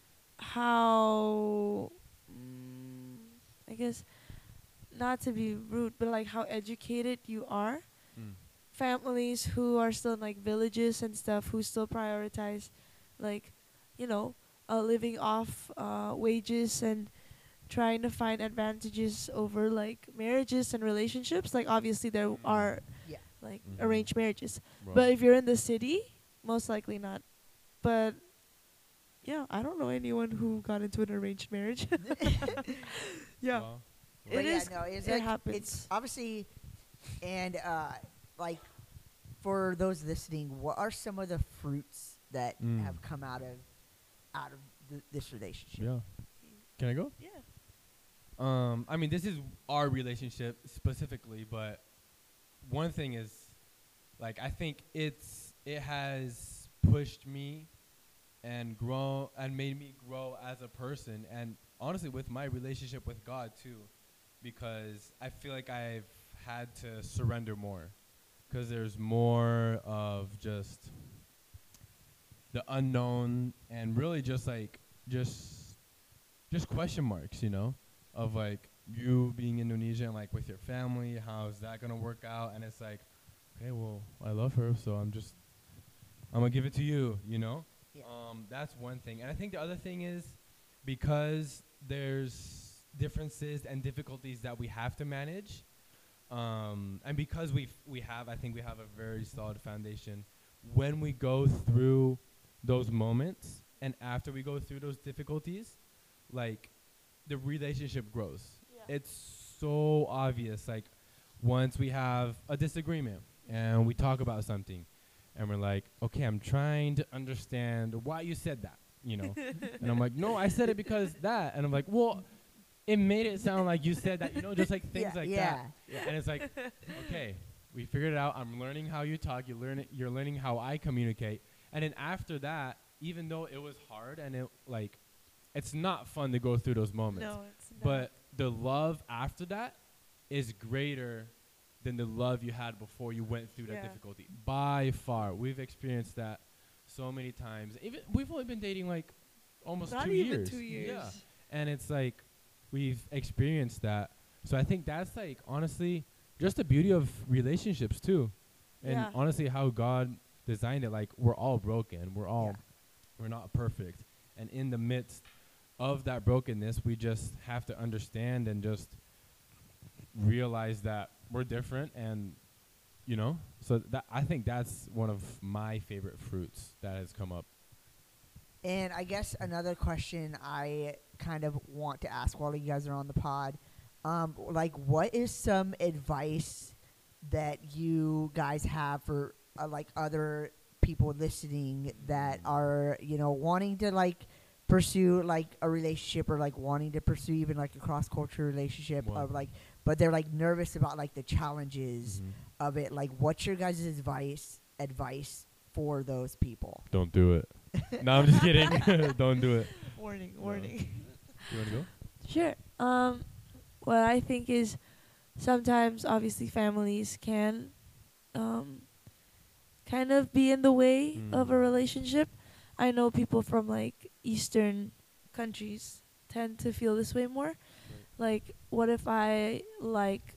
how, mm, I guess, not to be rude, but like how educated you are. question. Families who are still in like villages and stuff, who still prioritize, like, you know, uh, living off uh, wages and trying to find advantages over like marriages and relationships. Like obviously there Mm. are Yeah. like Mhm. arranged marriages, Well, but if you're in the city, most likely not. But yeah, I don't know anyone who got into an arranged marriage. Yeah. well, It But yeah, is- no, it's it like, happens. It's obviously, and uh, like for those listening, what are some of the fruits that Mm. have come out of out of th- this relationship? yeah. Can I go? Yeah. Um, I mean, this is our relationship specifically, but one thing is, like, I think it's it has pushed me and grow and made me grow as a person, and honestly, with my relationship with God too, because I feel like I've had to surrender more, because there's more of just the unknown and really just like just just question marks, you know, of like you being Indonesian, like with your family, how's that gonna work out? And it's like, okay, well, I love her, so I'm just I'm gonna give it to you. You know, Yeah. um, that's one thing. And I think the other thing is because there's differences and difficulties that we have to manage, um, and because we we have, I think we have a very solid foundation. When we go through those moments and after we go through those difficulties, like the relationship grows. Yeah. It's so obvious. Like once we have a disagreement and we talk about something and we're like, okay, I'm trying to understand why you said that, you know. And I'm like, no, I said it because that. And I'm like, well, it made it sound like you said that, you know, just like things yeah, like yeah, that. yeah. And it's like, okay, we figured it out. I'm learning how you talk. You learn it. You're learning how I communicate. And then after that, even though it was hard and it like, it's not fun to go through those moments. No, it's not. But the love after that is greater than the love you had before you went through that Yeah. difficulty. By far, we've experienced that so many times. Even we've only been dating like almost not two even years. two years. Yeah, and it's like we've experienced that. So I think that's like honestly just the beauty of relationships too, and Yeah. honestly how God designed it. Like we're all broken. We're all Yeah. we're not perfect, and in the midst of that brokenness, we just have to understand and just realize that we're different, and you know, so that I think that's one of my favorite fruits that has come up. And I guess another question I kind of want to ask while you guys are on the pod, um, like, what is some advice that you guys have for uh, like other people listening that are, you know, wanting to like pursue like a relationship or like wanting to pursue even like a cross cultural relationship Wow. of like, but they're like nervous about like the challenges of it. Like, what's your guys' advice advice for those people? Don't do it. No, I'm just kidding. Don't do it. Warning, No. warning. You want to go? Sure. Um, what I think is sometimes obviously families can um, kind of be in the way of a Mm. relationship. I know people from like Eastern countries tend to feel this way more. Like, what if I like,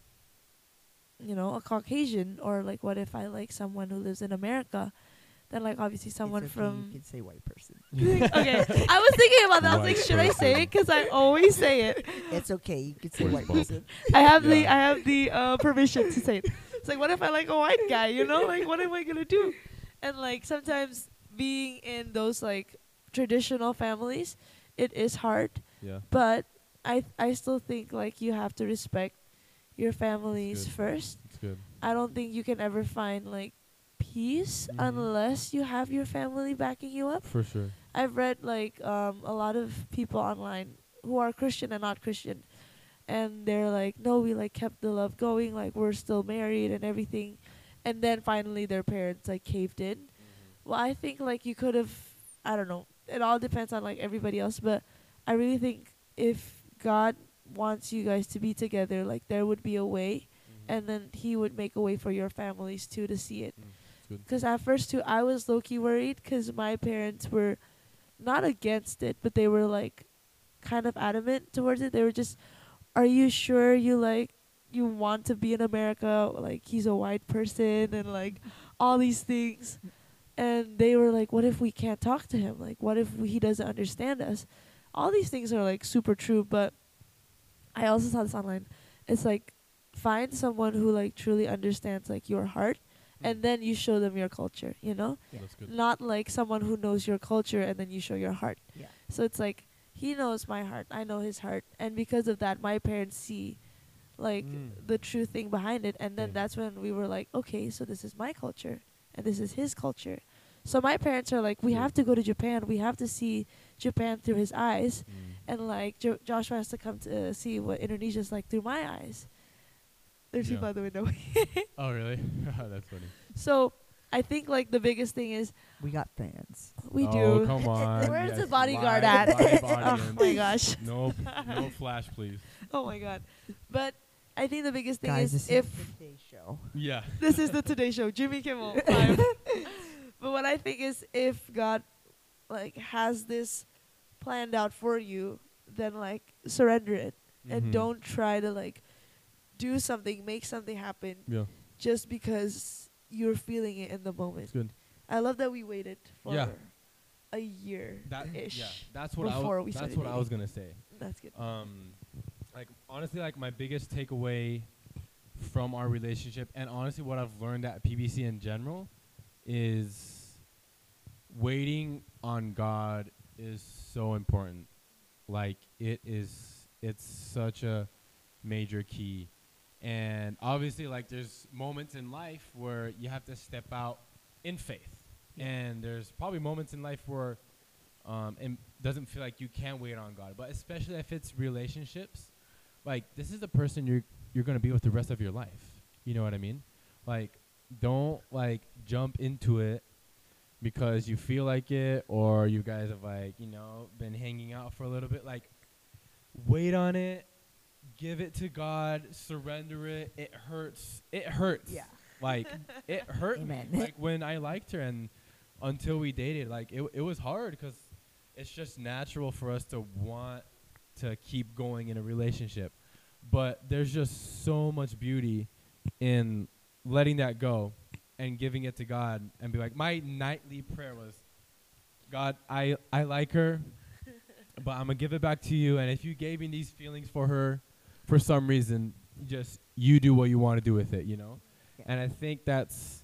you know, a Caucasian, or like, what if I like someone who lives in America? Then like obviously someone It's okay, from you can say white person. okay, I was thinking about that. I was White like, should I say person. it? Because I always say it. It's okay, you can say Where's white Bob? person. I have the Yeah. I have the uh, permission to say it. It's like, what if I like a white guy? You know, like, what am I gonna do? And like sometimes being in those like traditional families, it is hard. Yeah. But I I still think like you have to respect your families good. first. It's good. I don't think you can ever find like peace Mhm. unless you have your family backing you up. For sure. I've read like um a lot of people online who are Christian and not Christian, and they're like, no, we like kept the love going, like we're still married and everything, and then finally their parents like caved in. Well, I think like you could have, I don't know, it all depends on like everybody else, but I really think if God wants you guys to be together, like there would be a way, and then He would make a way for your families too to see it. Mm, it's good. Because at first too, I was low key worried because my parents were not against it, but they were like kind of adamant towards it. They were just, "Are you sure you like you want to be in America? Like he's a white person and like all these things." And they were like, "What if we can't talk to him? Like, what if we, he doesn't understand us?" All these things are like super true, but I also saw this online. It's like find someone who like truly understands like your heart, and then you show them your culture, you know? Yeah. That's good. Not like someone who knows your culture and then you show your heart. Yeah. So it's like he knows my heart, I know his heart, and because of that my parents see like Mm. the true thing behind it, and then Yeah. that's when we were like, okay, so this is my culture and this is his culture. So my parents are like, we Yeah. have to go to Japan. We have to see Japan through his eyes, Mm. and like jo- Joshua has to come to uh, see what Indonesia's like through my eyes. There's Yeah. people out the window. Oh really? That's funny. So I think like the biggest thing is We got fans. we oh, do. come on. Where's the Yes, bodyguard live- at? live Oh audience. my gosh. No, no flash, please. Oh my god. But I think the biggest thing Guys, is this if is the Today Show. Yeah. this is the Today Show, Jimmy Kimmel. Live. But what I think is if God like has this planned out for you, then like surrender it and Mhm. don't try to like do something, make something happen Yeah. just because you're feeling it in the moment. It's good. I love that we waited for Yeah. a year That ish. yeah, that's what I before w- we that's started what I was dating. gonna say. That's good. Um, like honestly, like my biggest takeaway from our relationship, and honestly, what I've learned at P B C in general, is waiting on God is so important. Like it is, it's such a major key. And obviously, like there's moments in life where you have to step out in faith, and there's probably moments in life where um, it doesn't feel like you can wait on God. But especially if it's relationships, like this is the person you're you're gonna be with the rest of your life. You know what I mean? Like, don't like jump into it because you feel like it, or you guys have like you know been hanging out for a little bit. Like, wait on it, give it to God, surrender it. It hurts. It hurts. Yeah. Like it hurt Amen. me. Like when I liked her, and until we dated, like it it was hard because it's just natural for us to want to keep going in a relationship. But there's just so much beauty in letting that go and giving it to God and be like, my nightly prayer was, God, I, I like her, but I'm going to give it back to you. And if you gave me these feelings for her for some reason, just you do what you want to do with it, you know? Yeah. And I think that's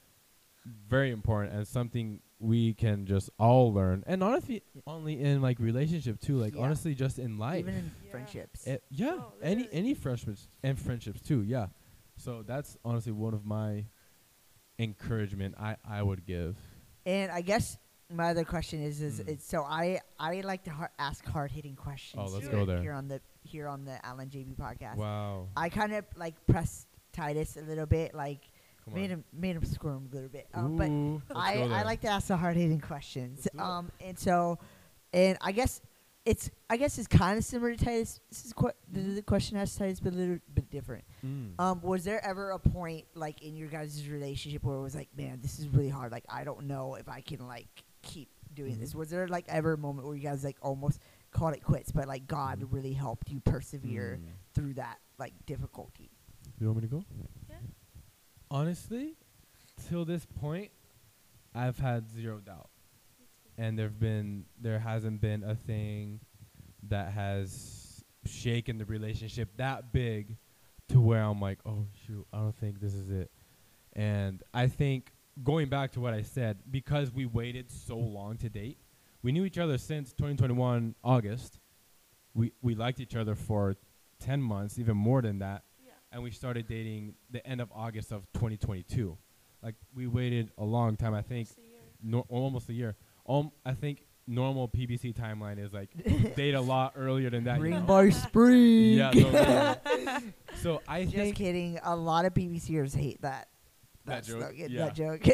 very important and something we can just all learn. And honestly, only in like relationship too, like Yeah. honestly, just in life. Even in Yeah. friendships. It, yeah, Oh, any literally. any friendships and friendships too. Yeah, so that's honestly one of my encouragement I I would give. And I guess my other question is, is Mm. it's, so I I like to har- ask hard hitting questions. Oh, let's Sure. go there. here on the here on the Alan J B podcast. Wow, I kind of like pressed Titus a little bit, like come made on. him made him squirm a little bit. Um, but Ooh, let's I, go I there. like to ask the hard hitting questions. Let's do it. Um, and so, and I guess it's I guess it's kind of similar to Titus. This is qu- the, the question has Titus, but a little bit different. Mm. Um, was there ever a point like in your guys' relationship where it was like, man, this is really hard. Like I don't know if I can like keep doing Mhm. this. Was there like ever a moment where you guys like almost called it quits, but like God Mhm. really helped you persevere Mm. through that like difficulty? You want me to go? Yeah. Honestly, till this point, I've had zero doubt, and there've been there hasn't been a thing that has shaken the relationship that big to where I'm like, oh shoot, I don't think this is it. And I think going back to what I said, because we waited so long to date, we knew each other since twenty twenty-one August. We we liked each other for ten months, even more than that. Yeah. And we started dating the end of August of twenty twenty-two. Like we waited a long time. I think Almost a year. no, almost a year. Um, I think normal P B C timeline is like date a lot earlier than that. you Ring know? by spring. Yeah. No, no. So I Just think kidding. A lot of BBCers hate that. That joke, slogan, yeah. That joke.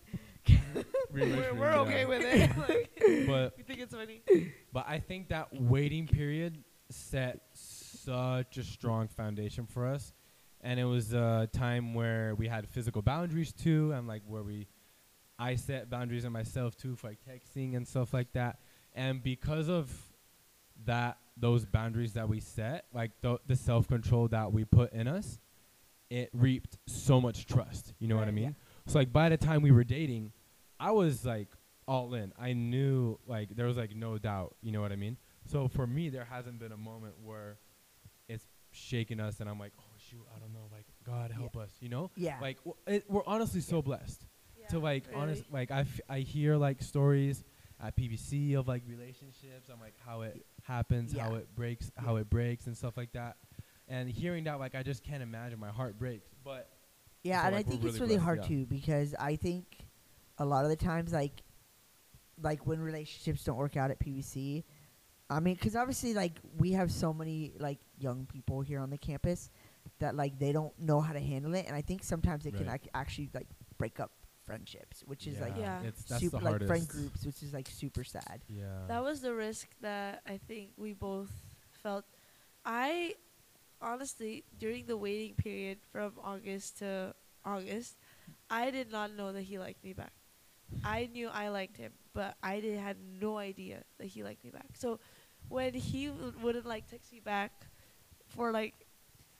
Ring by We're, spring, we're yeah. okay with it. Like, But we think it's funny. but I think that waiting period set such a strong foundation for us, and it was a time where we had physical boundaries too, and like where we, I set boundaries on myself too for like texting and stuff like that, and because of that, those boundaries that we set, like the the self control that we put in us, it reaped so much trust. You know what I Right, mean? yeah. So like by the time we were dating, I was like all in. I knew like there was like no doubt. You know what I mean? So for me, there hasn't been a moment where it's shaken us, and I'm like, oh shoot, I don't know, like God help us. You know? Yeah. Like w- it, we're honestly so blessed Yeah, to like really. honest. Like I f- I hear like stories at P B C of like relationships. I'm like how it happens, how Yeah. it breaks, how it breaks, and stuff like that. And hearing that, like I just can't imagine. My heart breaks. But Yeah, So, and like, I we're think it's really really blessed, hard yeah. too because I think a lot of the times, like, like when relationships don't work out at P B C, I mean, because obviously, like, we have so many like young people here on the campus that like they don't know how to handle it, and I think sometimes it can Right. ac- actually like break up friendships, which is like Yeah. it's that's super the like hardest. friend groups, which is like super sad. Yeah. That was the risk that I think we both felt. I honestly, during the waiting period from August to August, I did not know that he liked me back. I knew I liked him, but I did had no idea that he liked me back. So when he w- wouldn't like text me back for like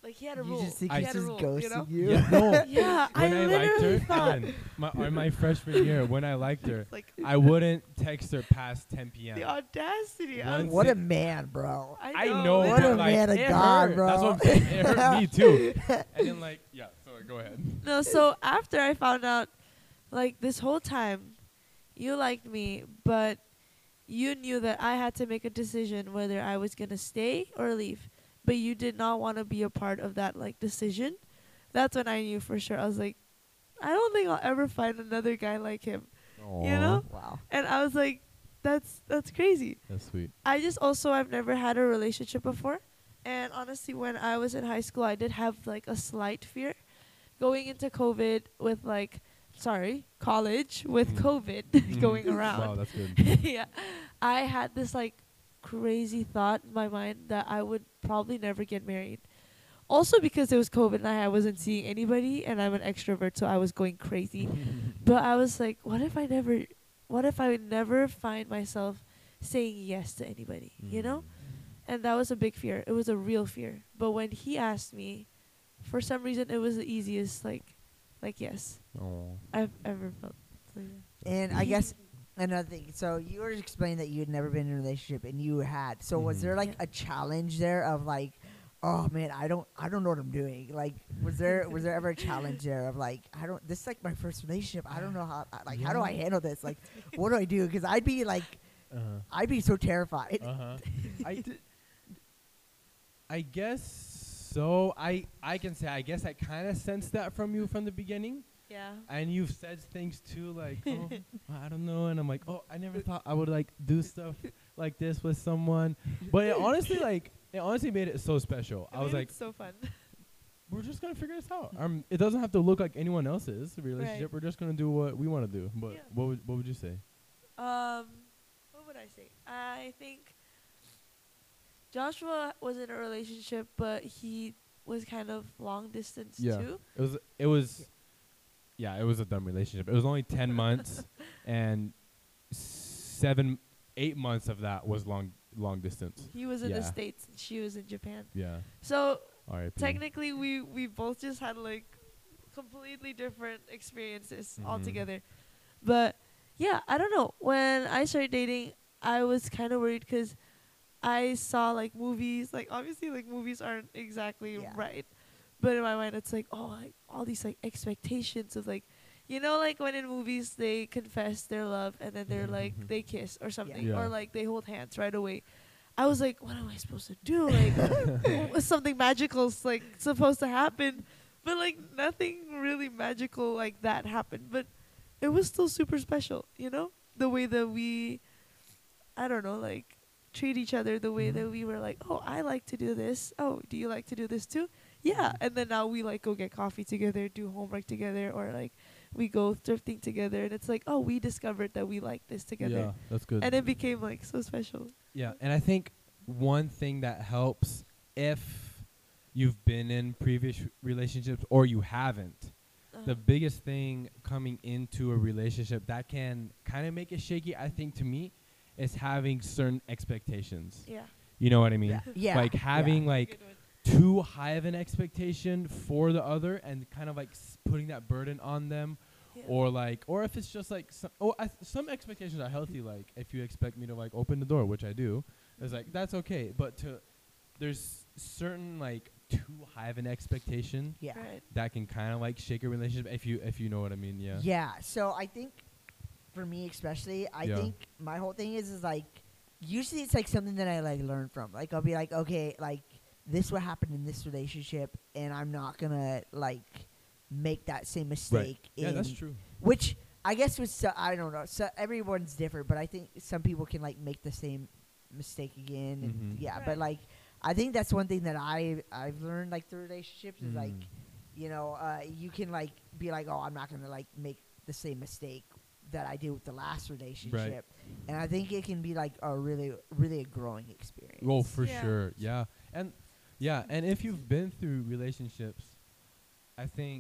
Like he had a You rule. just think I he he's had a just rule, ghosting you know? you. Yeah, no. Yeah, I When I, liked literally her, thought. and my, on my freshman year, when I liked her, Like I wouldn't text her past ten p.m. the audacity. I Once was, What a it- man, bro. I I know. know, What but a like, man of it God, hurt. bro. That's what I'm saying. It hurt me too. And then like, yeah. So go ahead. No, so after I found out, like this whole time, you liked me, but you knew that I had to make a decision whether I was gonna stay or leave. But you did not want to be a part of that like decision. That's when I knew for sure. I was like, I don't think I'll ever find another guy like him. You know? Wow. And I was like, that's that's crazy. That's sweet. I just also I've never had a relationship before, and honestly, when I was in high school, I did have like a slight fear going into COVID with like, sorry, college with Mm. COVID Mm. going Wow, around. that's good. Yeah, I had this like crazy thought in my mind that I would probably never get married. Also because it was COVID and I wasn't seeing anybody, and I'm an extrovert, so I was going crazy. But I was like, what if I never, what if I would never find myself saying yes to anybody, you know? And that was a big fear. It was a real fear. But when he asked me, for some reason, it was the easiest, like, like yes, Oh. I've ever felt. So, yeah. And I guess another thing. So you were explaining that you had never been in a relationship, and you had. So was Mhm. there like Yeah. a challenge there of like, oh man, I don't, I don't know what I'm doing. Like, was there, was there ever a challenge there of like, I don't, this is like my first relationship. I don't know how, like, how do I Yeah. handle this? Like, what do I do? Because I'd be like, Uh-huh. I'd be so terrified. Uh-huh. I, d- I guess so. I I can say I guess I kind of sensed that from you from the beginning, Yeah. and you've said things too like, oh, I don't know, and I'm like, oh, I never thought I would like do stuff like this with someone, but it honestly like it honestly made it so special. I was like, so fun. we're just gonna figure this out. Um, it doesn't have to look like anyone else's relationship. Right. We're just gonna do what we want to do. But Yeah. what would what would you say? Um, what would I say? I think Joshua was in a relationship, but he was kind of long distance Yeah. too. It was it was yeah, it was a dumb relationship. It was only ten months and seven eight months of that was long long distance. He was in the Yeah. States and she was in Japan. Yeah. So All right. technically we we both just had like completely different experiences Mhm. altogether. But yeah, I don't know. When I started dating, I was kind of worried because I saw like movies. Like obviously, like movies aren't exactly Yeah. right, but in my mind, it's like oh, like all these like expectations of like, you know, like when in movies they confess their love and then they're like they kiss or something, Yeah. or like they hold hands right away. I was like, what am I supposed to do? Like, was something magical's like supposed to happen, but like nothing really magical like that happened. But it was still super special, you know, the way that we, I don't know, like treat each other, the way Mhm. that we were like, oh, I like to do this. Oh, do you like to do this too? Yeah. And then now we like go get coffee together, do homework together, or like we go thrifting together, and it's like, oh, we discovered that we like this together, Yeah, that's good. and it became like so special. Yeah, and I think one thing that helps if you've been in previous relationships or you haven't, Uh-huh. the biggest thing coming into a relationship that can kind of make it shaky, I think, to me, is having certain expectations. Yeah. You know what I mean? Yeah. Yeah. Like Yeah. having like Good one. too high of an expectation for the other and kind of like s- putting that burden on them. Yeah. Or like, or if it's just like some, oh, I th- some expectations are healthy. Like if you expect me to like open the door, which I do, it's like that's okay. But to there's certain like too high of an expectation Yeah. Right. that can kind of like shake a relationship. If you if you know what I mean, yeah. Yeah. So I think for me especially, I Yeah. think my whole thing is is like usually it's like something that I like learn from. Like I'll be like, okay, like this what happened in this relationship, and I'm not gonna like make that same mistake. Yeah, that's in- true. Which I guess was so, I don't know. So everyone's different, but I think some people can like make the same mistake again. And Mhm. yeah, Right. but like I think that's one thing that I I've learned like through relationships is like Mm. you know uh, you can like be like, oh, I'm not gonna like make the same mistake that I did with the last relationship, and I think it can be like a really really a growing experience. Oh, for Yeah. sure. Yeah. And yeah, and if you've been through relationships, I think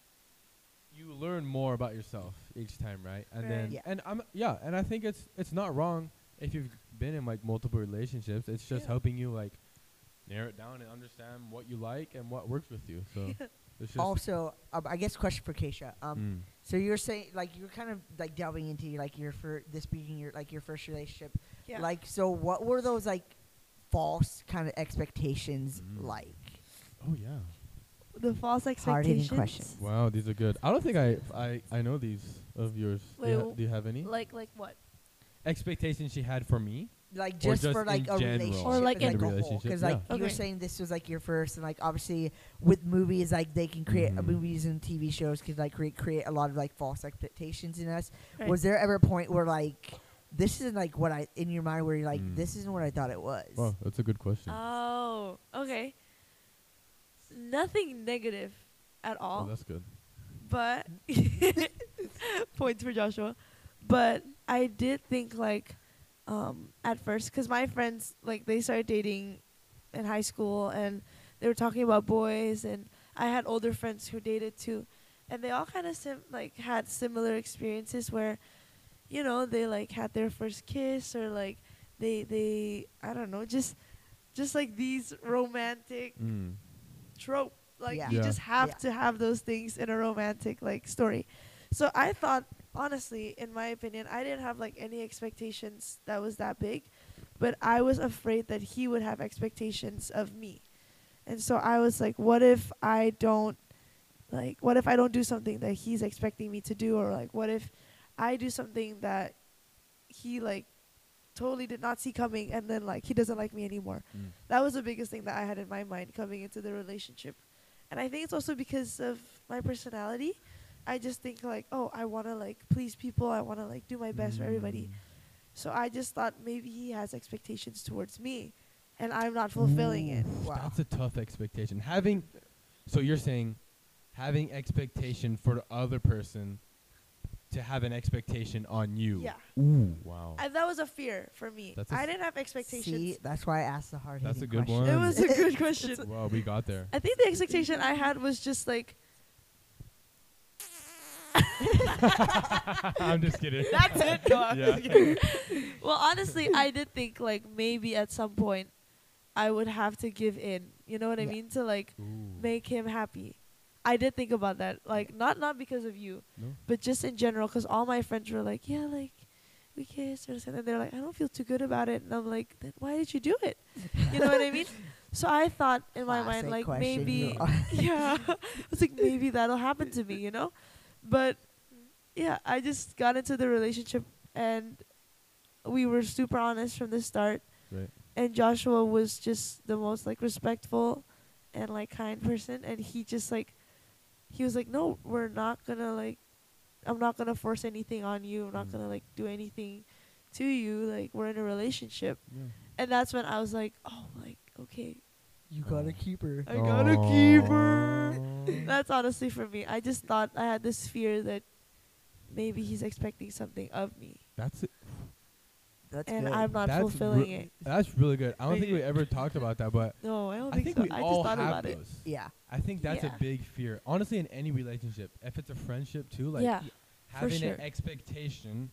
you learn more about yourself each time, right? And Right. then Yeah. and I'm yeah, and I think it's it's not wrong if you've been in like multiple relationships. It's just Yeah. helping you like narrow it down and understand what you like and what works with you. So it's just Also, um, I guess question for Keisha. Um, mm. so you're saying like you're kind of like delving into like your for this being your like your first relationship. Yeah. Like, so what were those like false kind of expectations Mm. like? Oh yeah. the false Hard-hitting expectations. questions. Wow, these are good. I don't think I I I know these of yours. Do you, Wait, ha- do you have any Like like what? expectations she had for me? Like Or just, just for like in a general. relationship, Or like as, in- like a whole. relationship, Because like yeah. you were Okay. saying, this was like your first, and like obviously with movies, like they can create uh, Mhm. movies and T V shows could like create create a lot of like false expectations in us. Right. Was there ever a point where like this isn't like what I in your mind where you're like Mm. this isn't what I thought it was? Well, that's a good question. Oh, okay. Nothing negative at Oh, all. that's good. But points for Joshua. But I did think like um at first, because my friends like they started dating in high school and they were talking about boys, and I had older friends who dated too, and they all kind of sim- like had similar experiences where, you know, they like had their first kiss, or like they they I don't know, just just like these romantic Mm. trope. Like Yeah. you Yeah. just have Yeah. to have those things in a romantic like story. So I thought, honestly, in my opinion, I didn't have like any expectations that was that big, but I was afraid that he would have expectations of me. And so I was like, what if I don't like what if I don't do something that he's expecting me to do, or like what if I do something that he like totally did not see coming, and then like he doesn't like me anymore. Mm. That was the biggest thing that I had in my mind coming into the relationship. And I think it's also because of my personality. I just think like, oh, I want to like please people. I want to like do my best for everybody. Mm. So I just thought maybe he has expectations towards me, and I'm not fulfilling it. Wow. That's a tough expectation. Having, so you're saying, having expectation for the other person to have an expectation on you. Yeah. Ooh. Wow. And that was a fear for me. That's a I s- didn't have expectations. See, that's why I asked the hard. That's a hitting good question. one. It was a good question. Wow, we got there. I think the expectation I had was just like, I'm just kidding. that's it. No, I'm Yeah. just kidding. Well, honestly, I did think like maybe at some point I would have to give in. You know what I Yeah. mean? To like Ooh. make him happy. I did think about that. Like not not because of you, No? but just in general, because all my friends were like, yeah, like we kissed or something. And they're like, I don't feel too good about it. And I'm like, then why did you do it? You know what I mean? So I thought in my mind, Classic like question. maybe, yeah, I was like, maybe that'll happen to me, you know? But yeah, I just got into the relationship and we were super honest from the start. Right. And Joshua was just the most like respectful and like kind person. And he just like, he was like, no, we're not gonna like, I'm not gonna force anything on you. I'm not Mm. gonna like do anything to you. Like we're in a relationship. Yeah. And that's when I was like, oh, like, okay, You gotta Oh. keep her. I gotta keep her. Aw. That's honestly for me. I just thought I had this fear that maybe he's expecting something of me, That's it. That's and good. I'm not That's fulfilling re- it. That's really good. I don't think Thank we you. ever talked about that, but No, I don't I think, think so. we I all just thought have about it. those. Yeah. I think that's Yeah. a big fear. Honestly, in any relationship, if it's a friendship too, like Yeah, having sure. an expectation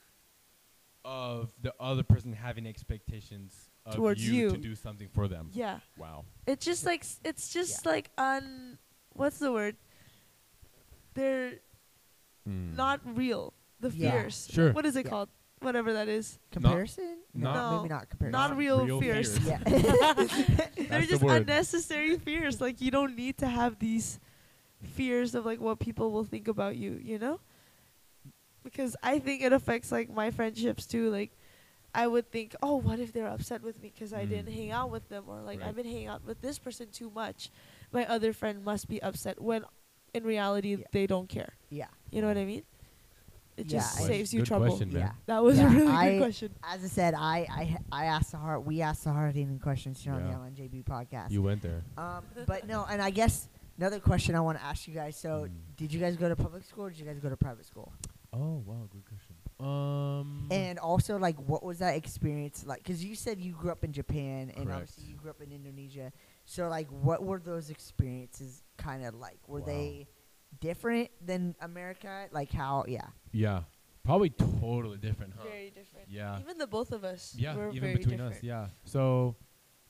of the other person having expectations of Towards you, to you. do something for them. yeah. Wow. It's just like s- it's just like un. What's the word? They're Mm. not real. The Yeah. fears. Sure. What is it Yeah. called? Whatever that is. Comparison? not- No. maybe not comparison. Not real fears. fears. Yeah. They're That's the just word. unnecessary fears. Like you don't need to have these fears of like what people will think about you, you know? Because I think it affects like my friendships too. Like I would think, oh, what if they're upset with me because I Mm. didn't hang out with them, or like Right. I've been hanging out with this person too much. My other friend must be upset when in reality Yeah. they don't care. Yeah. You know what I mean? It Yeah, just I- saves you Good trouble. question, man. Yeah. That was Yeah, a really I- good question. As I said, I I I asked the hard. We asked the hard hitting questions here on the Yeah. L N J B podcast. You went there. Um, but no, and I guess another question I want to ask you guys. So, Mm. did you guys go to public school or did you guys go to private school? Oh wow, good question. Um. And also, like, what was that experience like? Because you said you grew up in Japan, and Correct. obviously you grew up in Indonesia. So, like, what were those experiences kind of like? Were Wow. they different than America? Like, how? Yeah. yeah, probably totally different, huh? Very different. Yeah. Even the both of us Yeah, were even very between different. us, yeah. So,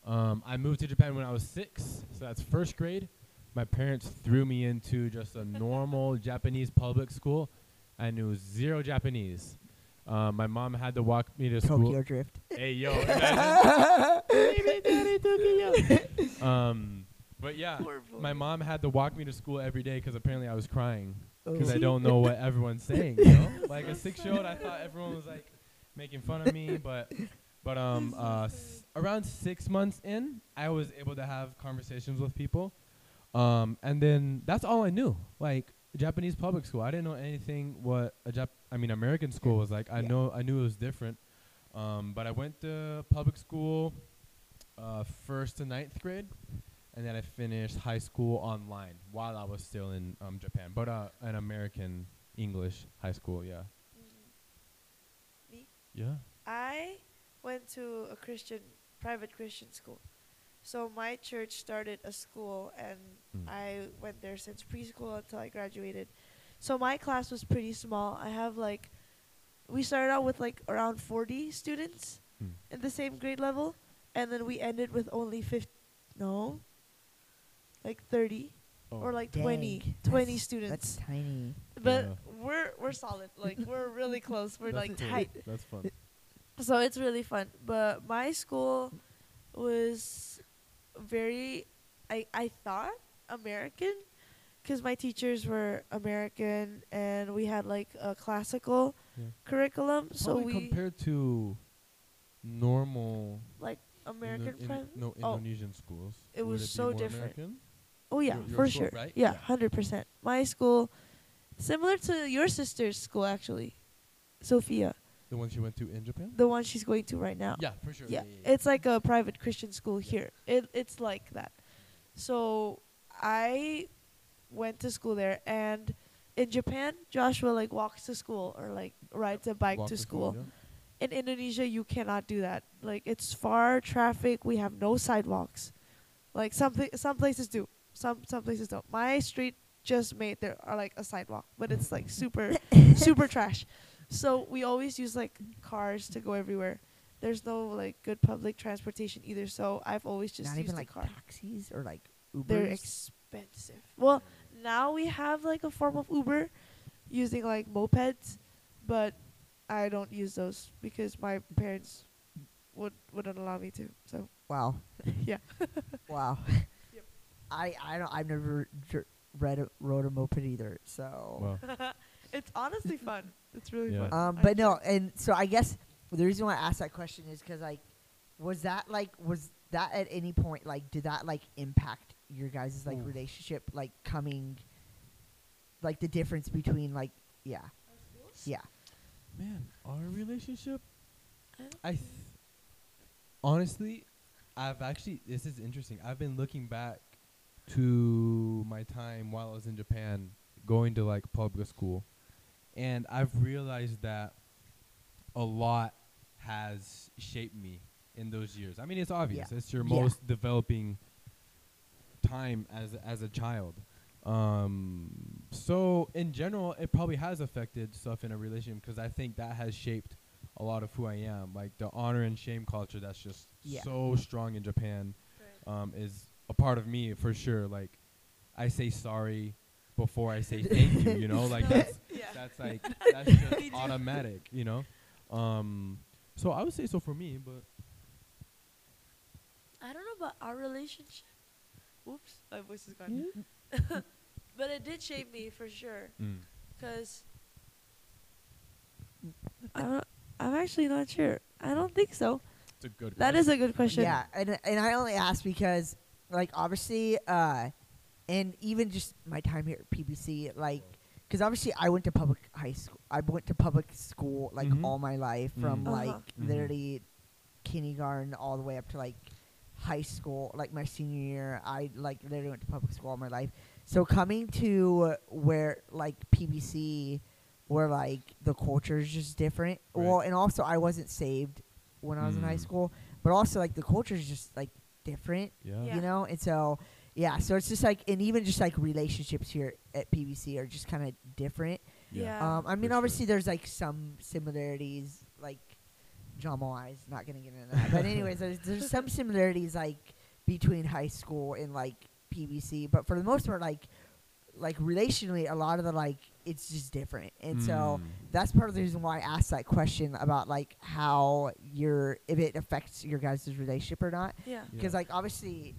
Um, I moved to Japan when I was six, so that's first grade. My parents threw me into just a normal Japanese public school. I knew zero Japanese. Um, my mom had to walk me to school. Tokyo Drift. Hey yo, imagine. Baby daddy Tokyo. Um, but yeah, Poor boy. my mom had to walk me to school every day because apparently I was crying because Oh. I don't know what everyone's saying. You know, like a six-year-old, I thought everyone was like making fun of me, but but um uh s- around six months in, I was able to have conversations with people, um and then that's all I knew. Like Japanese public school, I didn't know anything what a Jap I mean American school was like. I Yeah. know I knew it was different, um but I went to public school uh first to ninth grade. And then I finished high school online while I was still in um, Japan, but uh, an American English high school, yeah. Mm. Me? Yeah. I went to a Christian, private Christian school. So my church started a school, and Mm. I went there since preschool until I graduated. So my class was pretty small. I have like, we started out with like around forty students Mm. in the same grade level, and then we ended with only fifty, no, like thirty Oh. or like Dang, twenty, twenty that's- students. That's tiny. But Yeah. we're we're solid. Like we're really close. We're That's like cool. tight. That's fun. So it's really fun. But my school was very, I I thought American, because my teachers were American and we had like a classical Yeah. curriculum. So Probably we compared to normal like American Indo- in- private. no Oh. Indonesian schools. It Would was be so more different. American? Oh yeah, Your- your for school, sure. right? Yeah, Yeah. hundred percent. My school, similar to your sister's school actually, Sophia, The one she went to in Japan? the one she's going to right now. Yeah, for sure. Yeah, it's like a private Christian school here. It it's like that. So I went to school there, and in Japan, Joshua like walks to school or like rides a bike Walk to the school. yeah. In Indonesia, you cannot do that. Like it's far traffic. We have no sidewalks. Like some pla- some places do. Some some places don't. My street just made there are like a sidewalk, but it's like super super trash. So we always use like cars to go everywhere. There's no like good public transportation either. So I've always just Not used even the like car. taxis or like Ubers. They're expensive. Well, now we have like a form of Uber using like mopeds, but I don't use those because my parents would wouldn't allow me to. So wow. yeah. Wow. Yep. I I don't I've never dr- read a, rode a moped either. So Well, It's honestly fun. It's really Yeah. fun. um I but no, enjoy it. and so I guess the reason why I asked that question is cuz like was that like was that at any point like did that like impact your guys' like Oof. relationship like coming like the difference between like yeah. Yeah. man, our relationship, I don't I th- honestly, I've actually, this is interesting. I've been looking back to my time while I was in Japan, going to like public school, and I've realized that a lot has shaped me in those years. I mean, it's obvious. Yeah. It's your Yeah. most developing time as as a child. Um, so in general, it probably has affected stuff in a relationship because I think that has shaped a lot of who I am. Like the honor and shame culture that's just Yeah. so strong in Japan, um, is a part of me for sure. Like I say sorry before I say thank you. You know, like that's yeah. that's like that's just Me too. automatic. You know, um, so I would say so for me, but I don't know about our relationship. Oops, my voice is gone. But it did shape me for sure. mm. Cause I'm, I'm actually not sure. I don't think so. it's a good. That is a good question. Yeah, and and I only ask because like obviously uh and even just my time here at P B C like cuz obviously I went to public high school. I went to public school like Mhm. all my life from Mhm. Uh-huh. like Mhm. literally kindergarten all the way up to like high school, like my senior year. I like literally went to public school all my life. So coming to where like P B C where like the culture is just different. Right. Well, and also I wasn't saved when I was in high Mm. school, but also like the culture is just like different, Yeah. Yeah. you know? And so yeah, so it's just like and even just like relationships here at P B C are just kind of different. Yeah. Um I mean for obviously sure. there's like some similarities like John Moai is not gonna get into that. But anyways, there's there's some similarities like between high school and like P B C, but for the most part, like like relationally, a lot of the like it's just different, and so Mm. that's part of the reason why I asked that question about like how your if it affects your guys' relationship or not, Yeah. because Yeah. like obviously.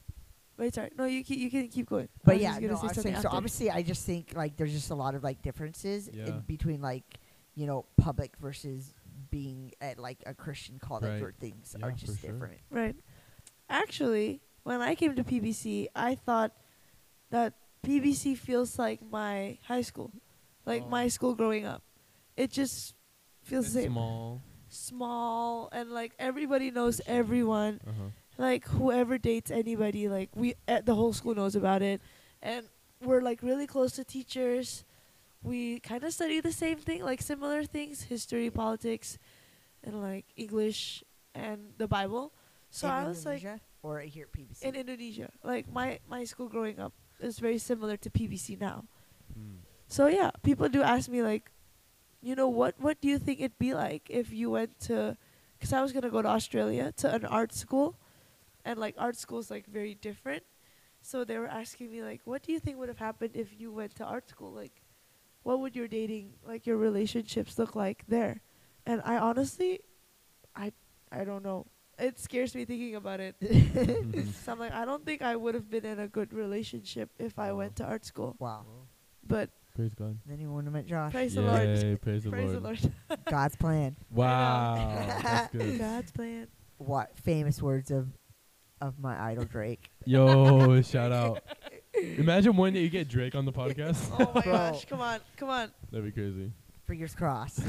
Wait, sorry. No, you keep, you can keep going. I But was yeah, just gonna no, say I was something saying, so after. obviously, I just think like there's just a lot of like differences Yeah. in between like you know public versus being at like a Christian college Right. where things Yeah, are for just sure. different. Right. Actually, when I came to P B C, I thought that P B C feels like my high school, like Oh. my school growing up. It just feels It's the same. small. Small and like everybody knows For sure. everyone. Uh-huh. Like whoever dates anybody, like we uh, the whole school knows about it, and we're like really close to teachers. We kind of study the same thing, like similar things: history, politics, and like English and the Bible. So in I was like, Indonesia or here at P B C. in Indonesia, like my my school growing up is very similar to P B C now. Mm. So yeah, people do ask me like, you know, what what do you think it'd be like if you went to, because I was gonna go to Australia to an art school, and like art school is like very different. So they were asking me like, what do you think would have happened if you went to art school? Like, what would your dating, like your relationships look like there? And I honestly, I I don't know. It scares me thinking about it. So I'm like, I don't think I would have been in a good relationship if I went to art school. Wow. But Praise God. Then you want to meet Josh. praise the Lord. Yay, praise the Praise Lord. the Lord. God's plan. Wow, that's good. God's plan. What famous words of of my idol Drake? Yo, shout out. Imagine one day you get Drake on the podcast. Oh my Bro. gosh! Come on, come on. That'd be crazy. Fingers crossed.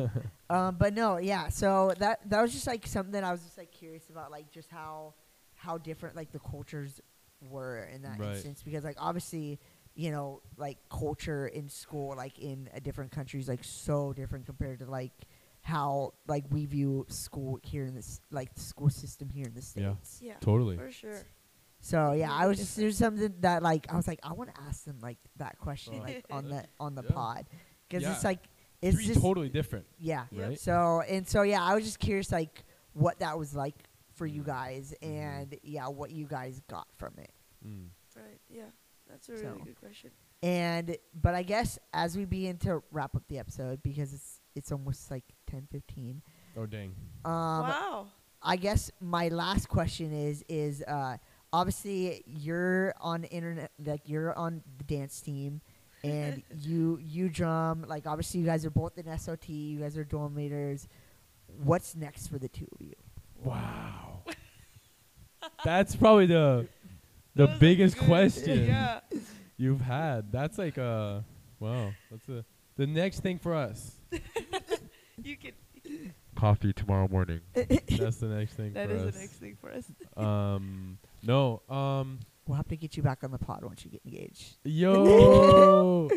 um, but no, yeah. So that that was just like something that I was just like curious about, like just how how different like the cultures were in that Right. instance, because like obviously you know like culture in school like in a different countries like so different compared to like how like we view school here in this like the school system here in the Yeah. States. Yeah, Totally. for sure. So yeah, I Really was just different. there's something that like I was like I want to ask them like that question Oh. like on the on the Yeah. pod, because Yeah. it's like it's Three just totally different, yeah. Yep. right? So and so yeah, I was just curious like what that was like for you Mm. guys, Mhm. and yeah, what you guys got from it. Mm. Right. Yeah, that's a really So. good question. And but I guess as we begin to wrap up the episode, because it's it's almost like ten fifteen. Oh dang. Um, Wow. I guess my last question is is uh, obviously you're on the internet, like you're on the dance team, and you you drum. Like obviously you guys are both in S O T. You guys are dorm leaders. What's next for the two of you? Wow. That's probably the the That was a biggest good- question Yeah. you've had. That's like uh wow. That's a the next thing for us. You can. Coffee tomorrow morning. That's the next thing That for is us. the next thing for us. Um no. Um We'll have to get you back on the pod once you get engaged. yo.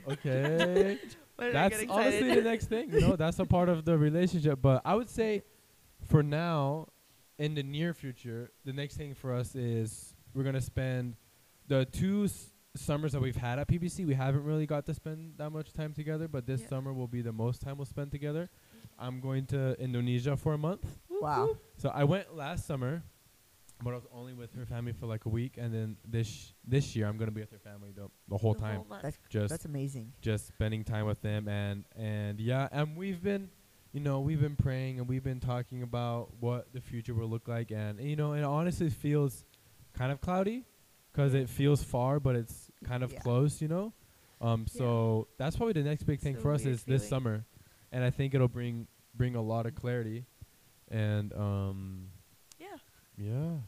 Okay. Why did I That's get honestly excited? the next thing. You know, that's a part of the relationship. But I would say for now, in the near future, the next thing for us is we're going to spend the two s- summers that we've had at P B C. We haven't really got to spend that much time together, but this Yeah. summer will be the most time we'll spend together. I'm going to Indonesia for a month. Whoop, Wow. whoop. So I went last summer, but I was only with her family for like a week. And then this this year, I'm going to be with her family the, the whole The time. month. That's just that's amazing. just spending time with them, and and yeah, and we've been you know we've been praying, and we've been talking about what the future will look like, and you know it honestly feels kind of cloudy because it feels far, but it's kind of Yeah. close, you know. Um Yeah. so that's probably the next big It's thing a for us weird is this feeling. summer, and I think it'll bring bring a lot of clarity, and um Yeah. yeah.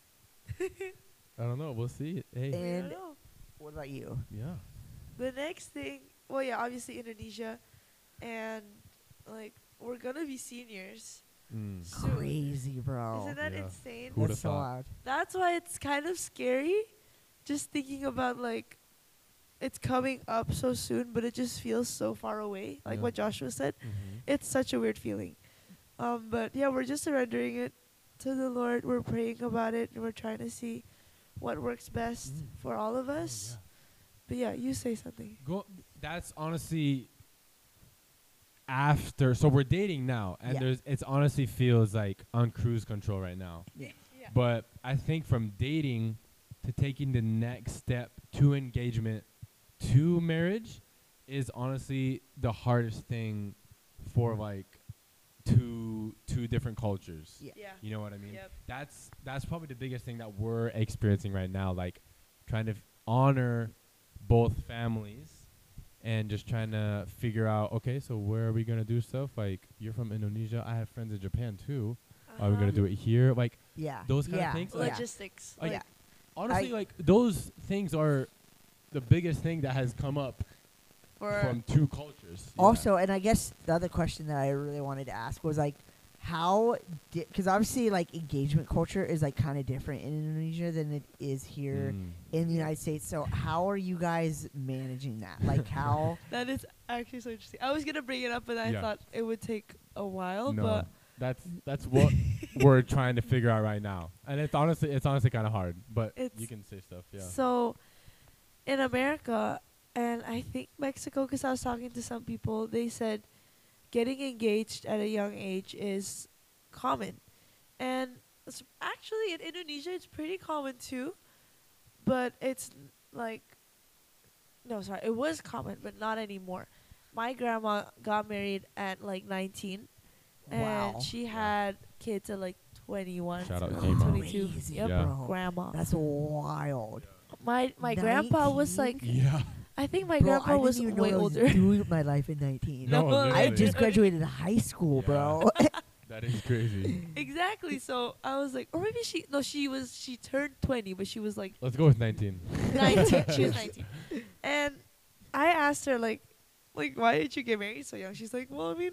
I don't know, we'll see. Hey, We don't And know. what about you? yeah. The next thing, well, yeah, obviously Indonesia, and like we're gonna be seniors. Mm. Soon. Crazy, bro. Isn't that Yeah. insane? Who would've That's so thought? loud. That's why it's kind of scary, just thinking about like it's coming up so soon, but it just feels so far away. Like Yeah. what Joshua said, Mm-hmm. it's such a weird feeling. Um, but yeah, we're just surrendering it to the Lord. We're praying about it, and we're trying to see what works best Mm. for all of Oh, us. yeah. But yeah, you say something. Go. That's honestly after, so we're dating now, and Yeah. there's it's honestly feels like on cruise control right now. Yeah. Yeah. But I think from dating to taking the next step to engagement to marriage is honestly the hardest thing for like two two different cultures. Yeah. Yeah. You know what I mean? Yep. That's that's probably the biggest thing that we're experiencing right now, like trying to f- honor both families and just trying to figure out, okay, so where are we going to do stuff? Like, you're from Indonesia, I have friends in Japan too. Are we going to do it here? Like, Yeah. those kind of yeah. things, Yeah. Logistics. Like, yeah. honestly, I- like those things are the biggest thing that has come up For from two cultures. Yeah. Also, and I guess the other question that I really wanted to ask was like, how did, because obviously like engagement culture is like kind of different in Indonesia than it is here Mm. in the United States. So how are you guys managing that? Like how? that is actually so interesting. I was gonna bring it up, but I Yeah. thought it would take a while. No, But that's that's what we're trying to figure out right now, and it's honestly it's honestly kind of hard. But It's you can say stuff, yeah. so in America and I think Mexico, because I was talking to some people, they said getting engaged at a young age is common, and it's actually in Indonesia it's pretty common too, but it's n- like no sorry it was common but not anymore. My grandma got married at like nineteen, and Wow. she Yeah. had kids at like twenty-one, Shout out to Grandma. twenty-two. Crazy, Yep, Yeah. bro. grandma. That's wild. My my grandpa was like, nineteen? Yeah. I think my Bro, grandpa I was didn't even way know I was older. doing my life in nineteen. No, No, I literally. just graduated high school, bro. That is crazy. Exactly. So I was like, or maybe she no, she was she turned twenty, but she was like Let's go with nineteen. nineteen. She was nineteen, and I asked her like, like why did you get married so young? She's like, well, I mean,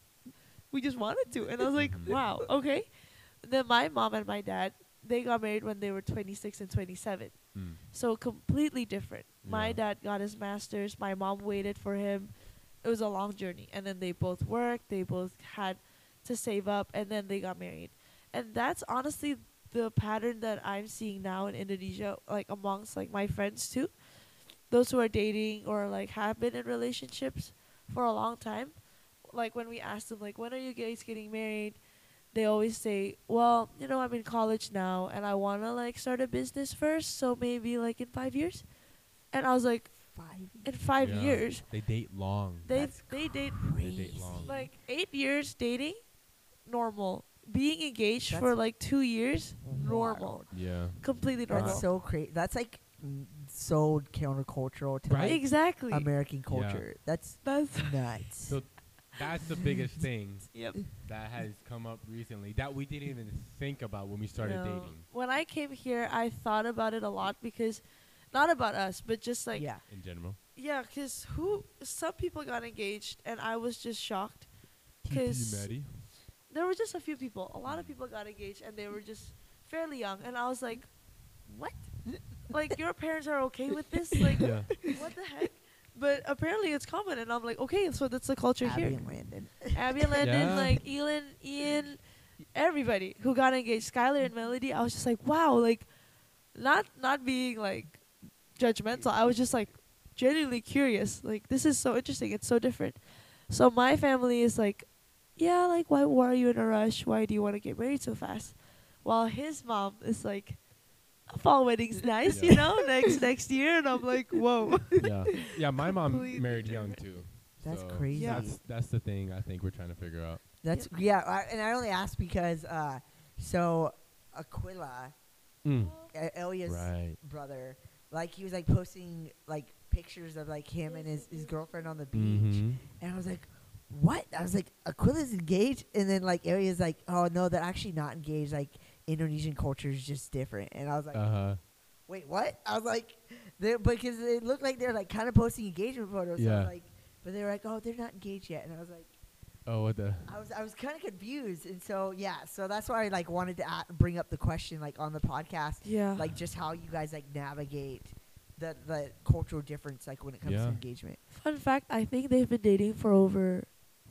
we just wanted to, and I was like, Mhm. wow, okay. Then my mom and my dad, they got married when they were twenty-six and twenty-seven. Mm. So completely different. My Yeah. dad got his master's. My mom waited for him. It was a long journey. And then they both worked. They both had to save up. And then they got married. And that's honestly the pattern that I'm seeing now in Indonesia, like amongst like my friends too. Those who are dating or like have been in relationships for a long time. Like when we ask them like, when are you guys getting married? They always say, well, you know, I'm in college now and I want to like start a business first, so maybe like in five years. And I was like, Five in five Yeah. years, They date long. they That's they date They date crazy. long. like eight years dating, normal. Being engaged That's for like two years, wild. normal, Yeah. completely normal. That's so crazy. That's like mm, so countercultural to Right? like Exactly. American culture. That's That's nuts. So that's the biggest thing yep. that has come up recently that we didn't even think about when we started No. dating When I came here, I thought about it a lot because, not about us, but just like yeah. in general. yeah, because who some people got engaged and I was just shocked. T T Because Maddie. there were just a few people. A lot of people got engaged and they were just fairly young, and I was like, "What? Like your parents are okay with this? Like Yeah. what the heck?" But apparently it's common, and I'm like, "Okay, so that's the culture Abby here." and Landon. Abby and Landon, Yeah. like Elin, Ian, everybody who got engaged, Skylar and Melody. I was just like, "Wow!" Like, not not being like judgmental. I was just like genuinely curious. Like this is so interesting. It's so different. So my family is like, yeah, like why why are you in a rush? Why do you want to get married so fast? While his mom is like, a fall wedding's nice, Yeah. you know, next next year, and I'm like, whoa. Yeah. Yeah, my mom Completely married young different. too. That's so crazy. Yeah. That's that's the thing I think we're trying to figure out. That's yeah. I, and I only asked because uh, so Aquila, Mm. uh, Elia's Right. brother, like he was like posting like pictures of like him and his, his girlfriend on the beach, Mhm. and I was like, what? I was like, Aquila's engaged, and then like Elia's like, oh no, they're actually not engaged. Like Indonesian culture is just different, and I was like, Uh huh. wait, what? I was like, they because it looked like they're like kind of posting engagement photos. So I Yeah. was like, but they were like, oh, they're not engaged yet, and I was like. Oh, what the? I was I was kind of confused, and so yeah, so that's why I like wanted to a- bring up the question like on the podcast, Yeah. like just how you guys like navigate the the cultural difference like when it comes Yeah. to engagement. Fun fact: I think they've been dating for over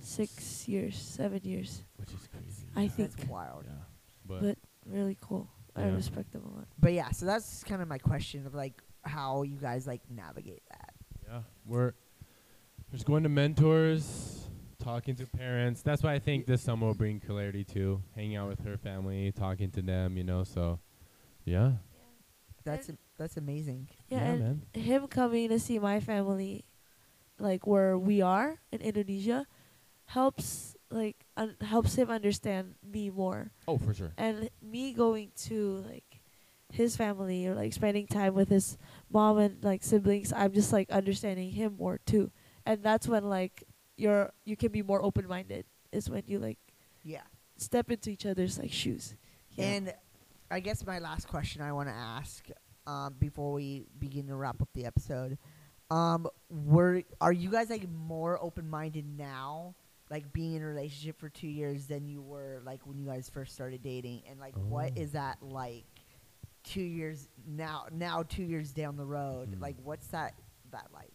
six years, seven years. Which is crazy. I yeah. think. That's wild. Yeah. But, But really cool. I Yeah. respect them a lot. But yeah, so that's kind of my question of like how you guys like navigate that. yeah, we're just going to mentors, talking to parents. That's why I think this summer will bring clarity too. Hanging out with her family, talking to them, you know. So, yeah. That's And- that's amazing. Yeah, Yeah, and man. him coming to see my family, like where we are in Indonesia, helps like un- helps him understand me more. Oh, for sure. And me going to like his family or like spending time with his mom and like siblings, I'm just like understanding him more too. And that's when like you're you can be more open minded. Is when you like Yeah. step into each other's like shoes. Yeah. And I guess my last question I want to ask um, before we begin to wrap up the episode, um, were are you guys like more open minded now, like being in a relationship for two years than you were like when you guys first started dating? And like, what Oh. is that like? Two years now, now two years down the road, Mm. like what's that that like?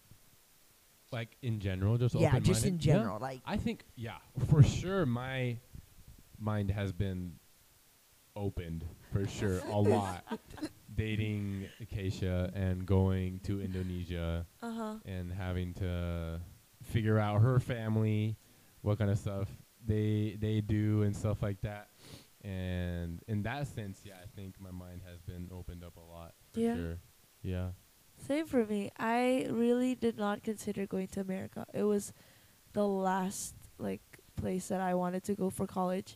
Like in general, just Yeah, open-minded? just in Yeah. general, like I think, yeah, for sure, my mind has been opened for sure a lot. Dating Acacia and going to Indonesia uh huh. and having to figure out her family, what kind of stuff they they do and stuff like that. And in that sense, yeah, I think my mind has been opened up a lot for Yeah. sure. Yeah. Same for me. I really did not consider going to America. It was the last like place that I wanted to go for college.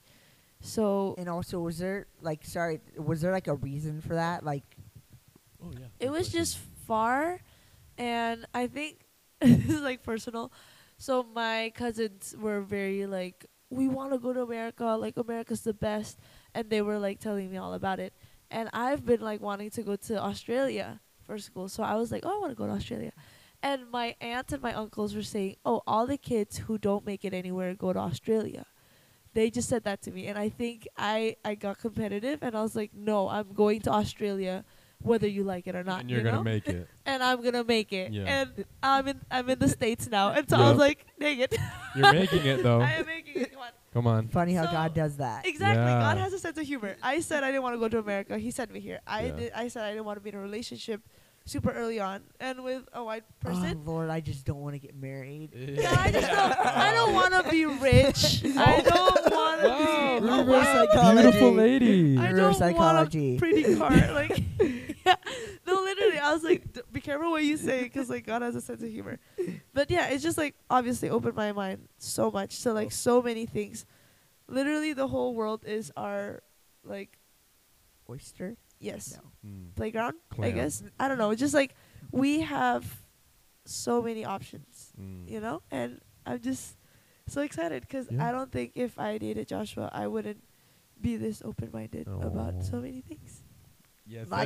So and also was there like sorry, was there like a reason for that? Like Oh yeah. it was just far, and I think this is like personal. So my cousins were very like, we want to go to America, like America's the best, and they were like telling me all about it. And I've been like wanting to go to Australia for school, so I was like, oh, I want to go to Australia. And my aunts and my uncles were saying, oh, all the kids who don't make it anywhere go to Australia. They just said that to me, and I think I I got competitive, and I was like, no, I'm going to Australia, whether you like it or not. and you're you gonna know? make it. And I'm gonna make it. Yeah. And I'm in I'm in the States now, and so I was Yup. like, dang it, You're making it though. I am making it. Come on. Come on. funny how So- God does that. Exactly. Yeah. God has a sense of humor. I said I didn't want to go to America. He sent me here. I Yeah. did. I said I didn't want to be in a relationship super early on, and with a white Oh person. Lord, I just don't want to get married. Yeah, I just don't. I don't want to be rich. I don't want to Wow, be. reverse a white psychology. beautiful lady. I Reverse don't psychology. want a pretty car. Like, yeah. No, literally, I was like, D- be careful what you say, because like God has a sense of humor. But yeah, it's just like obviously opened my mind so much to like so many things. Literally, the whole world is our like Oyster? yes No. Mm. playground. I Clam. guess I don't know. It's just like we have so many options, Mm. you know, and I'm just so excited because Yeah. I don't think if I dated Joshua, I wouldn't be this open minded about Aw. so many things. Yes, My sir.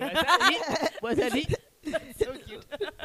guy. Was that he? so cute.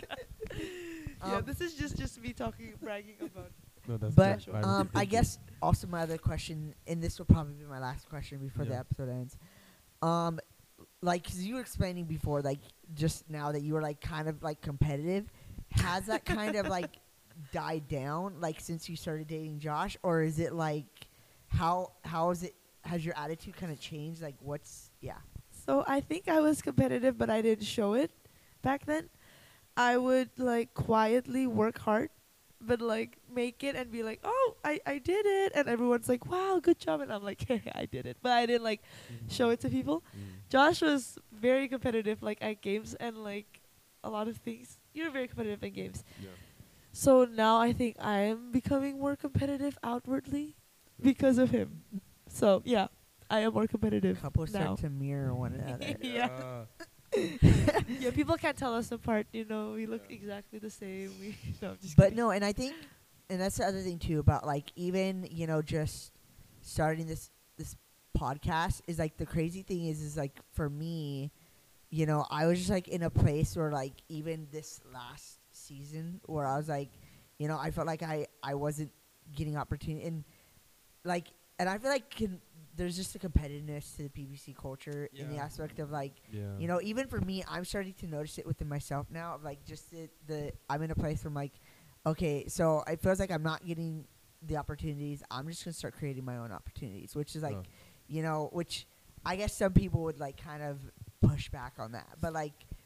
yeah, Um, this is just just me talking, bragging about. No, that's But Joshua. good. um, I guess also my other question, and this will probably be my last question before the Yeah. episode ends. Um, like 'cause you were explaining before, like just now that you were like kind of like competitive, has that kind of like died down like since you started dating Josh, or is it like how how is it? Has your attitude kind of changed? Like what's yeah? So I think I was competitive, but I didn't show it back then. I would like quietly work hard, but like make it and be like, oh, I, I did it. And everyone's like, wow, good job. And I'm like, hey, I did it. But I didn't like show it to people. Mm. Josh was very competitive like at games and like a lot of things. You're very competitive in games. Yeah. So now I think I am becoming more competitive outwardly because of him. So yeah, I am more competitive Couples now. start to mirror one another. Yeah. Yeah, people can't tell us apart. You know, we look Yeah. exactly the same. We no, I'm just But kidding. no, and I think, and that's the other thing too about like even you know just starting this this podcast is like the crazy thing is is like for me, you know, I was just like in a place where like even this last season where I was like, you know, I felt like I I wasn't getting opportunity and like and I feel like can, there's just a competitiveness to the P V C culture in the Yeah. aspect of like. Yeah. You know, even for me, I'm starting to notice it within myself now. Like, just the, the I'm in a place where I'm like, okay, so it feels like I'm not getting the opportunities. I'm just gonna start creating my own opportunities, which is like, Oh. you know, which I guess some people would like kind of push back on that. But like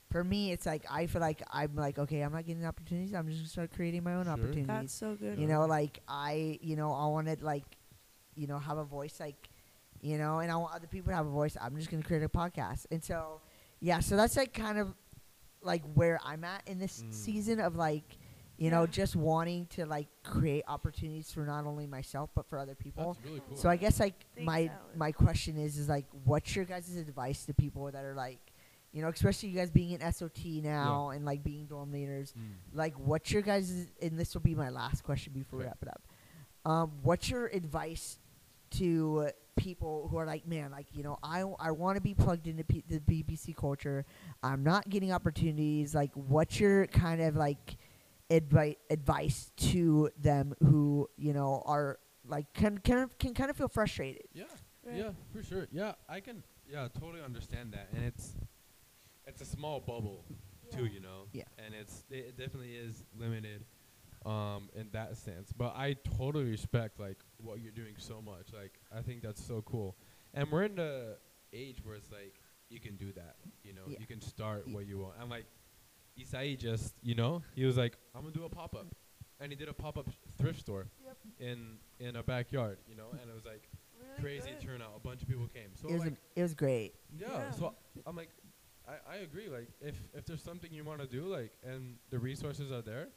for me, it's like I feel like I'm like, okay, I'm not getting opportunities. I'm just gonna start creating my own Sure. opportunities. That's so good. You know, like I, you know, I wanted like, you know, have a voice, like, you know, and I want other people to have a voice. I'm just gonna create a podcast, and so, yeah, so that's like kind of like where I'm at in this Mm. season of like, you know, Yeah. just wanting to like create opportunities for not only myself but for other people. That's really cool. So I guess like Thanks, my Alan. my question is is like, what's your guys' advice to people that are like, you know, especially you guys being in S O T now and like being dorm leaders, Mm. like what's your guys' and this will be my last question before we Okay. wrap it up. Um, what's your advice to people who are like, man, like, you know, I, I want to be plugged into P- the B B C culture. I'm not getting opportunities. Like, what's your kind of like advice advice to them who, you know, are like can can can kind of feel frustrated? Yeah. Right. Yeah, for sure. Yeah, I can. Yeah, totally understand that, and it's it's a small bubble too, Yeah. you know. Yeah. And it's it, it definitely is limited, um, in that sense. But I totally respect like what you're doing so much. Like I think that's so cool, and we're in the age where it's like you can do that. You know, Yeah. you can start Ye- what you want. And like Isai just, you know, he was like, I'm gonna do a pop up, and he did a pop up thrift store Yep. in in a backyard, you know, and it was like Really crazy good. turnout. A bunch of people came. So It was like, a- it was great. yeah, Yeah. So I'm like, I, I agree. Like, if if there's something you want to do, like, and the resources are there,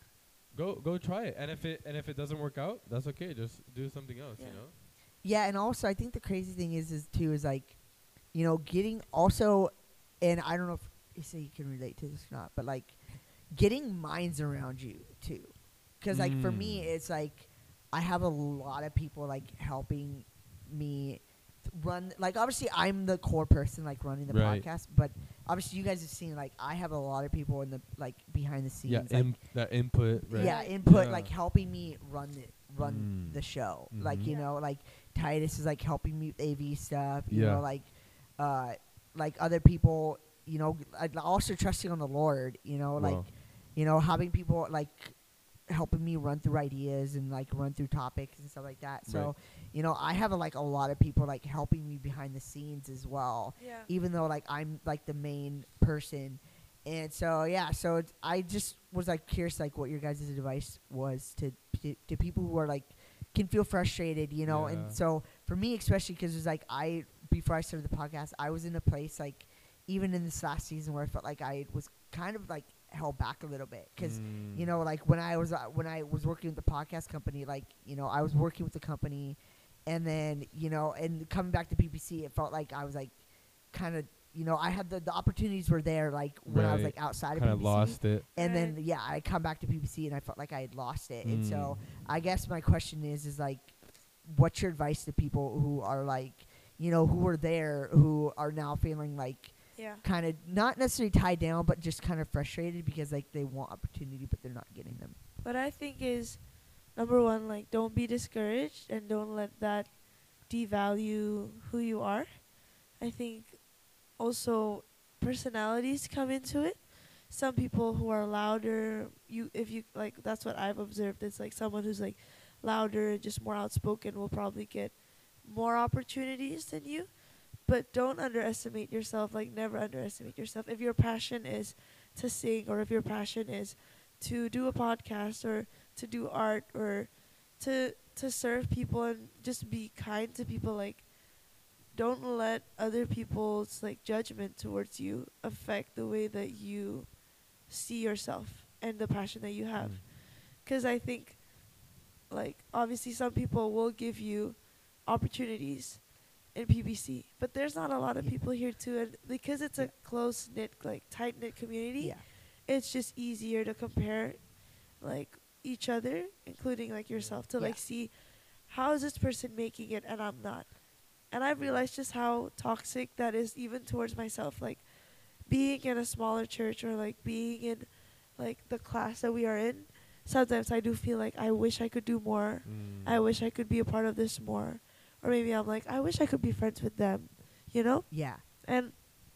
go go try it. And if it and if it doesn't work out, that's okay. Just do something else. Yeah. You know. Yeah, and also I think the crazy thing is is too is like, you know, getting also, and I don't know if you say you can relate to this or not, but like getting minds around you too, because like for me Mm. it's like I have a lot of people like helping me th- run. Like obviously I'm the core person like running the Right. podcast, but obviously you guys have seen like I have a lot of people in the like behind the scenes. Yeah. like, Im- that input. Right. yeah, input Yeah. like helping me run it, run Mm. the show. Like Mhm. you Yeah. know, like Titus is like helping me with A V stuff. You Yeah. know, like uh, like other people. You know, I- also trusting on the Lord. You know, like Wow. you know having people like helping me run through ideas and like run through topics and stuff like that. So Right. you know, I have like a lot of people like helping me behind the scenes as well Yeah. even though like I'm like the main person. And so yeah, so it's, I just was like curious like what your guys' advice was to, to to people who are like can feel frustrated, you know. Yeah. And so for me especially because it's like I before I started the podcast I was in a place like even in this last season where I felt like I was kind of like held back a little bit because Mm. you know like when I was uh, when I was working with the podcast company, like you know I was working with the company and then you know and coming back to P P C it felt like I was like kind of you know I had the, the opportunities were there like when I was Right. like outside kind of of P P C lost it. and then Right. yeah I come back to P P C and I felt like I had lost it. And so Mm. I guess my question is is like what's your advice to people who are like you know who were there who are now feeling like Yeah. kind of not necessarily tied down but just kind of frustrated because like they want opportunity but they're not getting them. What I think is, number one, like don't be discouraged and don't let that devalue who you are. I think also personalities come into it. Some people who are louder, you if you like that's what I've observed. It's like someone who's like louder, just more outspoken will probably get more opportunities than you. But don't underestimate yourself, like never underestimate yourself. If your passion is to sing or if your passion is to do a podcast or to do art or to to serve people and just be kind to people, like don't let other people's like judgment towards you affect the way that you see yourself and the passion that you have. Mm. Because I think like obviously some people will give you opportunities in P B C, but there's not a lot of Yeah. people here too, and because it's Yeah. a close knit, like tight knit community, Yeah. it's just easier to compare like each other, including like yourself, to Yeah. like see how is this person making it and I'm not. And I've realized just how toxic that is even towards myself. Like being in a smaller church or like being in like the class that we are in, sometimes I do feel like I wish I could do more. Mm. I wish I could be a part of this more. Or maybe I'm like, I wish I could be friends with them, you know? Yeah. And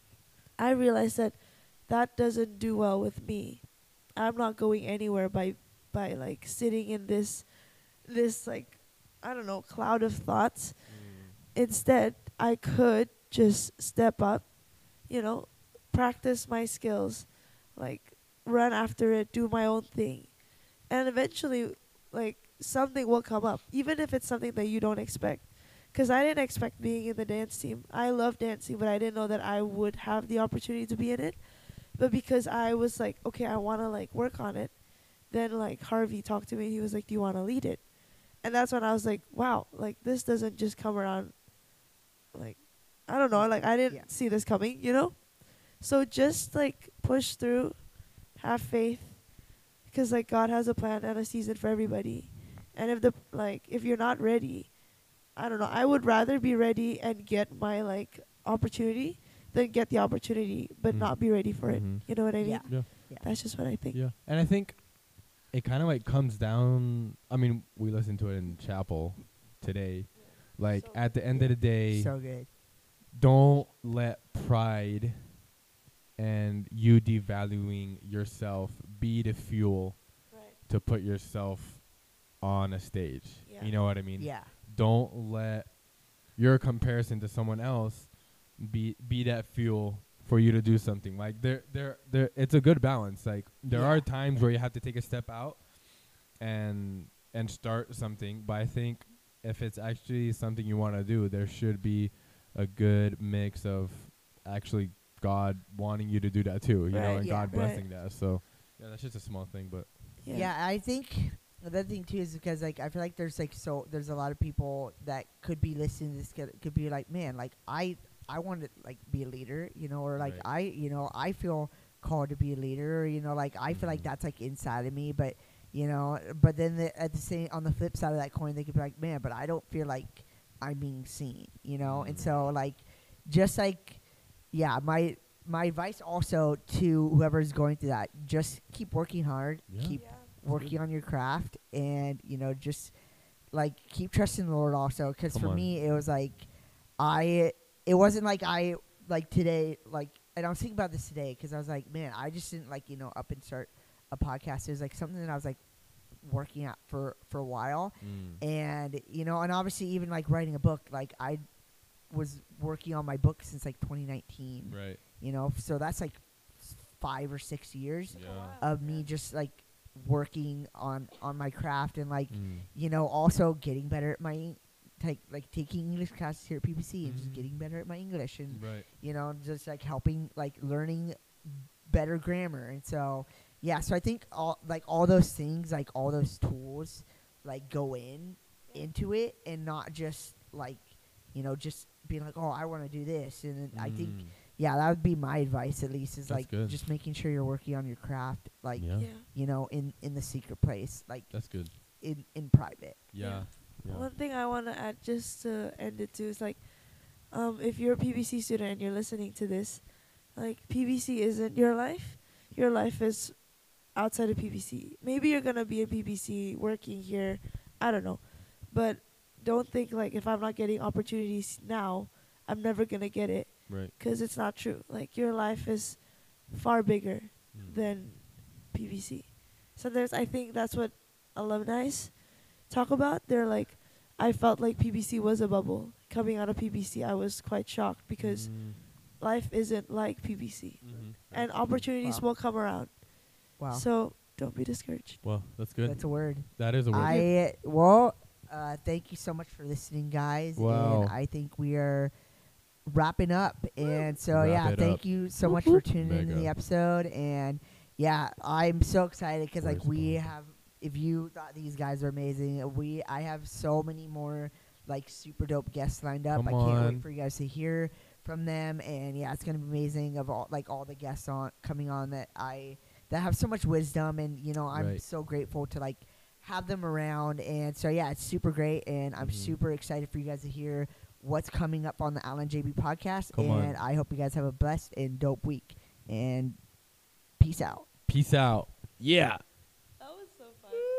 I realized that that doesn't do well with me. I'm not going anywhere by by like sitting in this this like I don't know, cloud of thoughts. Mm. Instead, I could just step up, you know, practice my skills, like run after it, do my own thing, and eventually, like something will come up, even if it's something that you don't expect. Because I didn't expect being in the dance team. I love dancing, but I didn't know that I would have the opportunity to be in it. But because I was like, okay, I want to like work on it, then like Harvey talked to me. He was like, do you want to lead it? And that's when I was like, wow, like this doesn't just come around. Like, I don't know, like I didn't Yeah. see this coming, you know? So just like push through, have faith, because like God has a plan and a season for everybody. And if the like if you're not ready, I don't know, I would rather be ready and get my like opportunity than get the opportunity but Mm. not be ready for Mhm. it. You know what I mean? Yeah. Yeah. Yeah. That's just what I think. Yeah. And I think it kind of like comes down. I mean, we listened to it in chapel today. Like So at the end of the day, So good. don't let pride and you devaluing yourself be the fuel Right. to put yourself on a stage. Yeah. You know what I mean? Yeah. Don't let your comparison to someone else be be that fuel for you to do something. Like there there there it's a good balance. Like there Yeah. are times where you have to take a step out and and start something, but I think if it's actually something you want to do, there should be a good mix of actually God wanting you to do that too, you know, Right, and yeah. God Right. blessing that. So yeah, that's just a small thing, but Yeah. Yeah. I think the other thing too is because like I feel like there's like so there's a lot of people that could be listening to this could, could be like, man, like I I want to like be a leader, you know, or like Right. I you know I feel called to be a leader, or, you know, like I feel like Mhm. that's like inside of me, but you know, but then the, at the same on the flip side of that coin, they could be like, man, but I don't feel like I'm being seen, you know, and Mm. so like just like yeah, my my advice also to whoever's going through that, just keep working hard, Yeah. keep Yeah. working on your craft, and you know just like keep trusting the Lord also, because Come for on. me it was like I it wasn't like I like today like and I was thinking about this today because I was like, man, I just didn't like you know up and start a podcast. It was like something that I was like working at for for a while, Mm. and you know and obviously even like writing a book, like I was working on my book since like twenty nineteen, Right. you know so that's like s- five or six years Yeah. Wow. of me just like working on on my craft, and like Mm. you know also getting better at my like like taking English classes here at P B C and just Mhm. getting better at my English, and Right. you know just like helping like learning better grammar. And so yeah, so I think all like all those things, like all those tools like go in Yeah. into it, and not just like you know just being like, oh, I want to do this. And then I think Mm. yeah, that would be my advice at least, is That's like good. just making sure you're working on your craft, like Yeah. Yeah. you know in in the secret place, like That's good. in in private. Yeah. Yeah. One thing I want to add just to end it too is like, um, if you're a P B C student and you're listening to this, like P B C isn't your life. Your life is outside of P B C. Maybe you're gonna be in P B C working here. I don't know, but don't think like if I'm not getting opportunities now, I'm never gonna get it. Right. 'Cause it's not true. Like your life is far bigger Mm. than P B C. Sometimes I think that's what alumni talk about. They're like, I felt like P B C was a bubble. Coming out of P B C, I was quite shocked because Mm. life isn't like P B C, Mhm. and opportunities Wow. will come around. Wow, So don't be discouraged. Well, that's good. that's a word. That is a word. I well, uh, thank you so much for listening, guys. Wow. And I think we are wrapping up. And so Wrap yeah, it thank up. you so Whoop, much for whoop. tuning in to the Mega. episode. And yeah, I'm so excited because like Voice we bomb. have. If you thought these guys are amazing, we I have so many more like super dope guests lined up. Come I can't on. wait for you guys to hear from them. And yeah, it's gonna be amazing of all like all the guests on coming on that I that have so much wisdom, and you know I'm Right. so grateful to like have them around. And so yeah, it's super great, and I'm Mhm. super excited for you guys to hear what's coming up on the Alan J B podcast. Come on. and I hope you guys have a blessed and dope week, and peace out. Peace out. Yeah. That was so fun.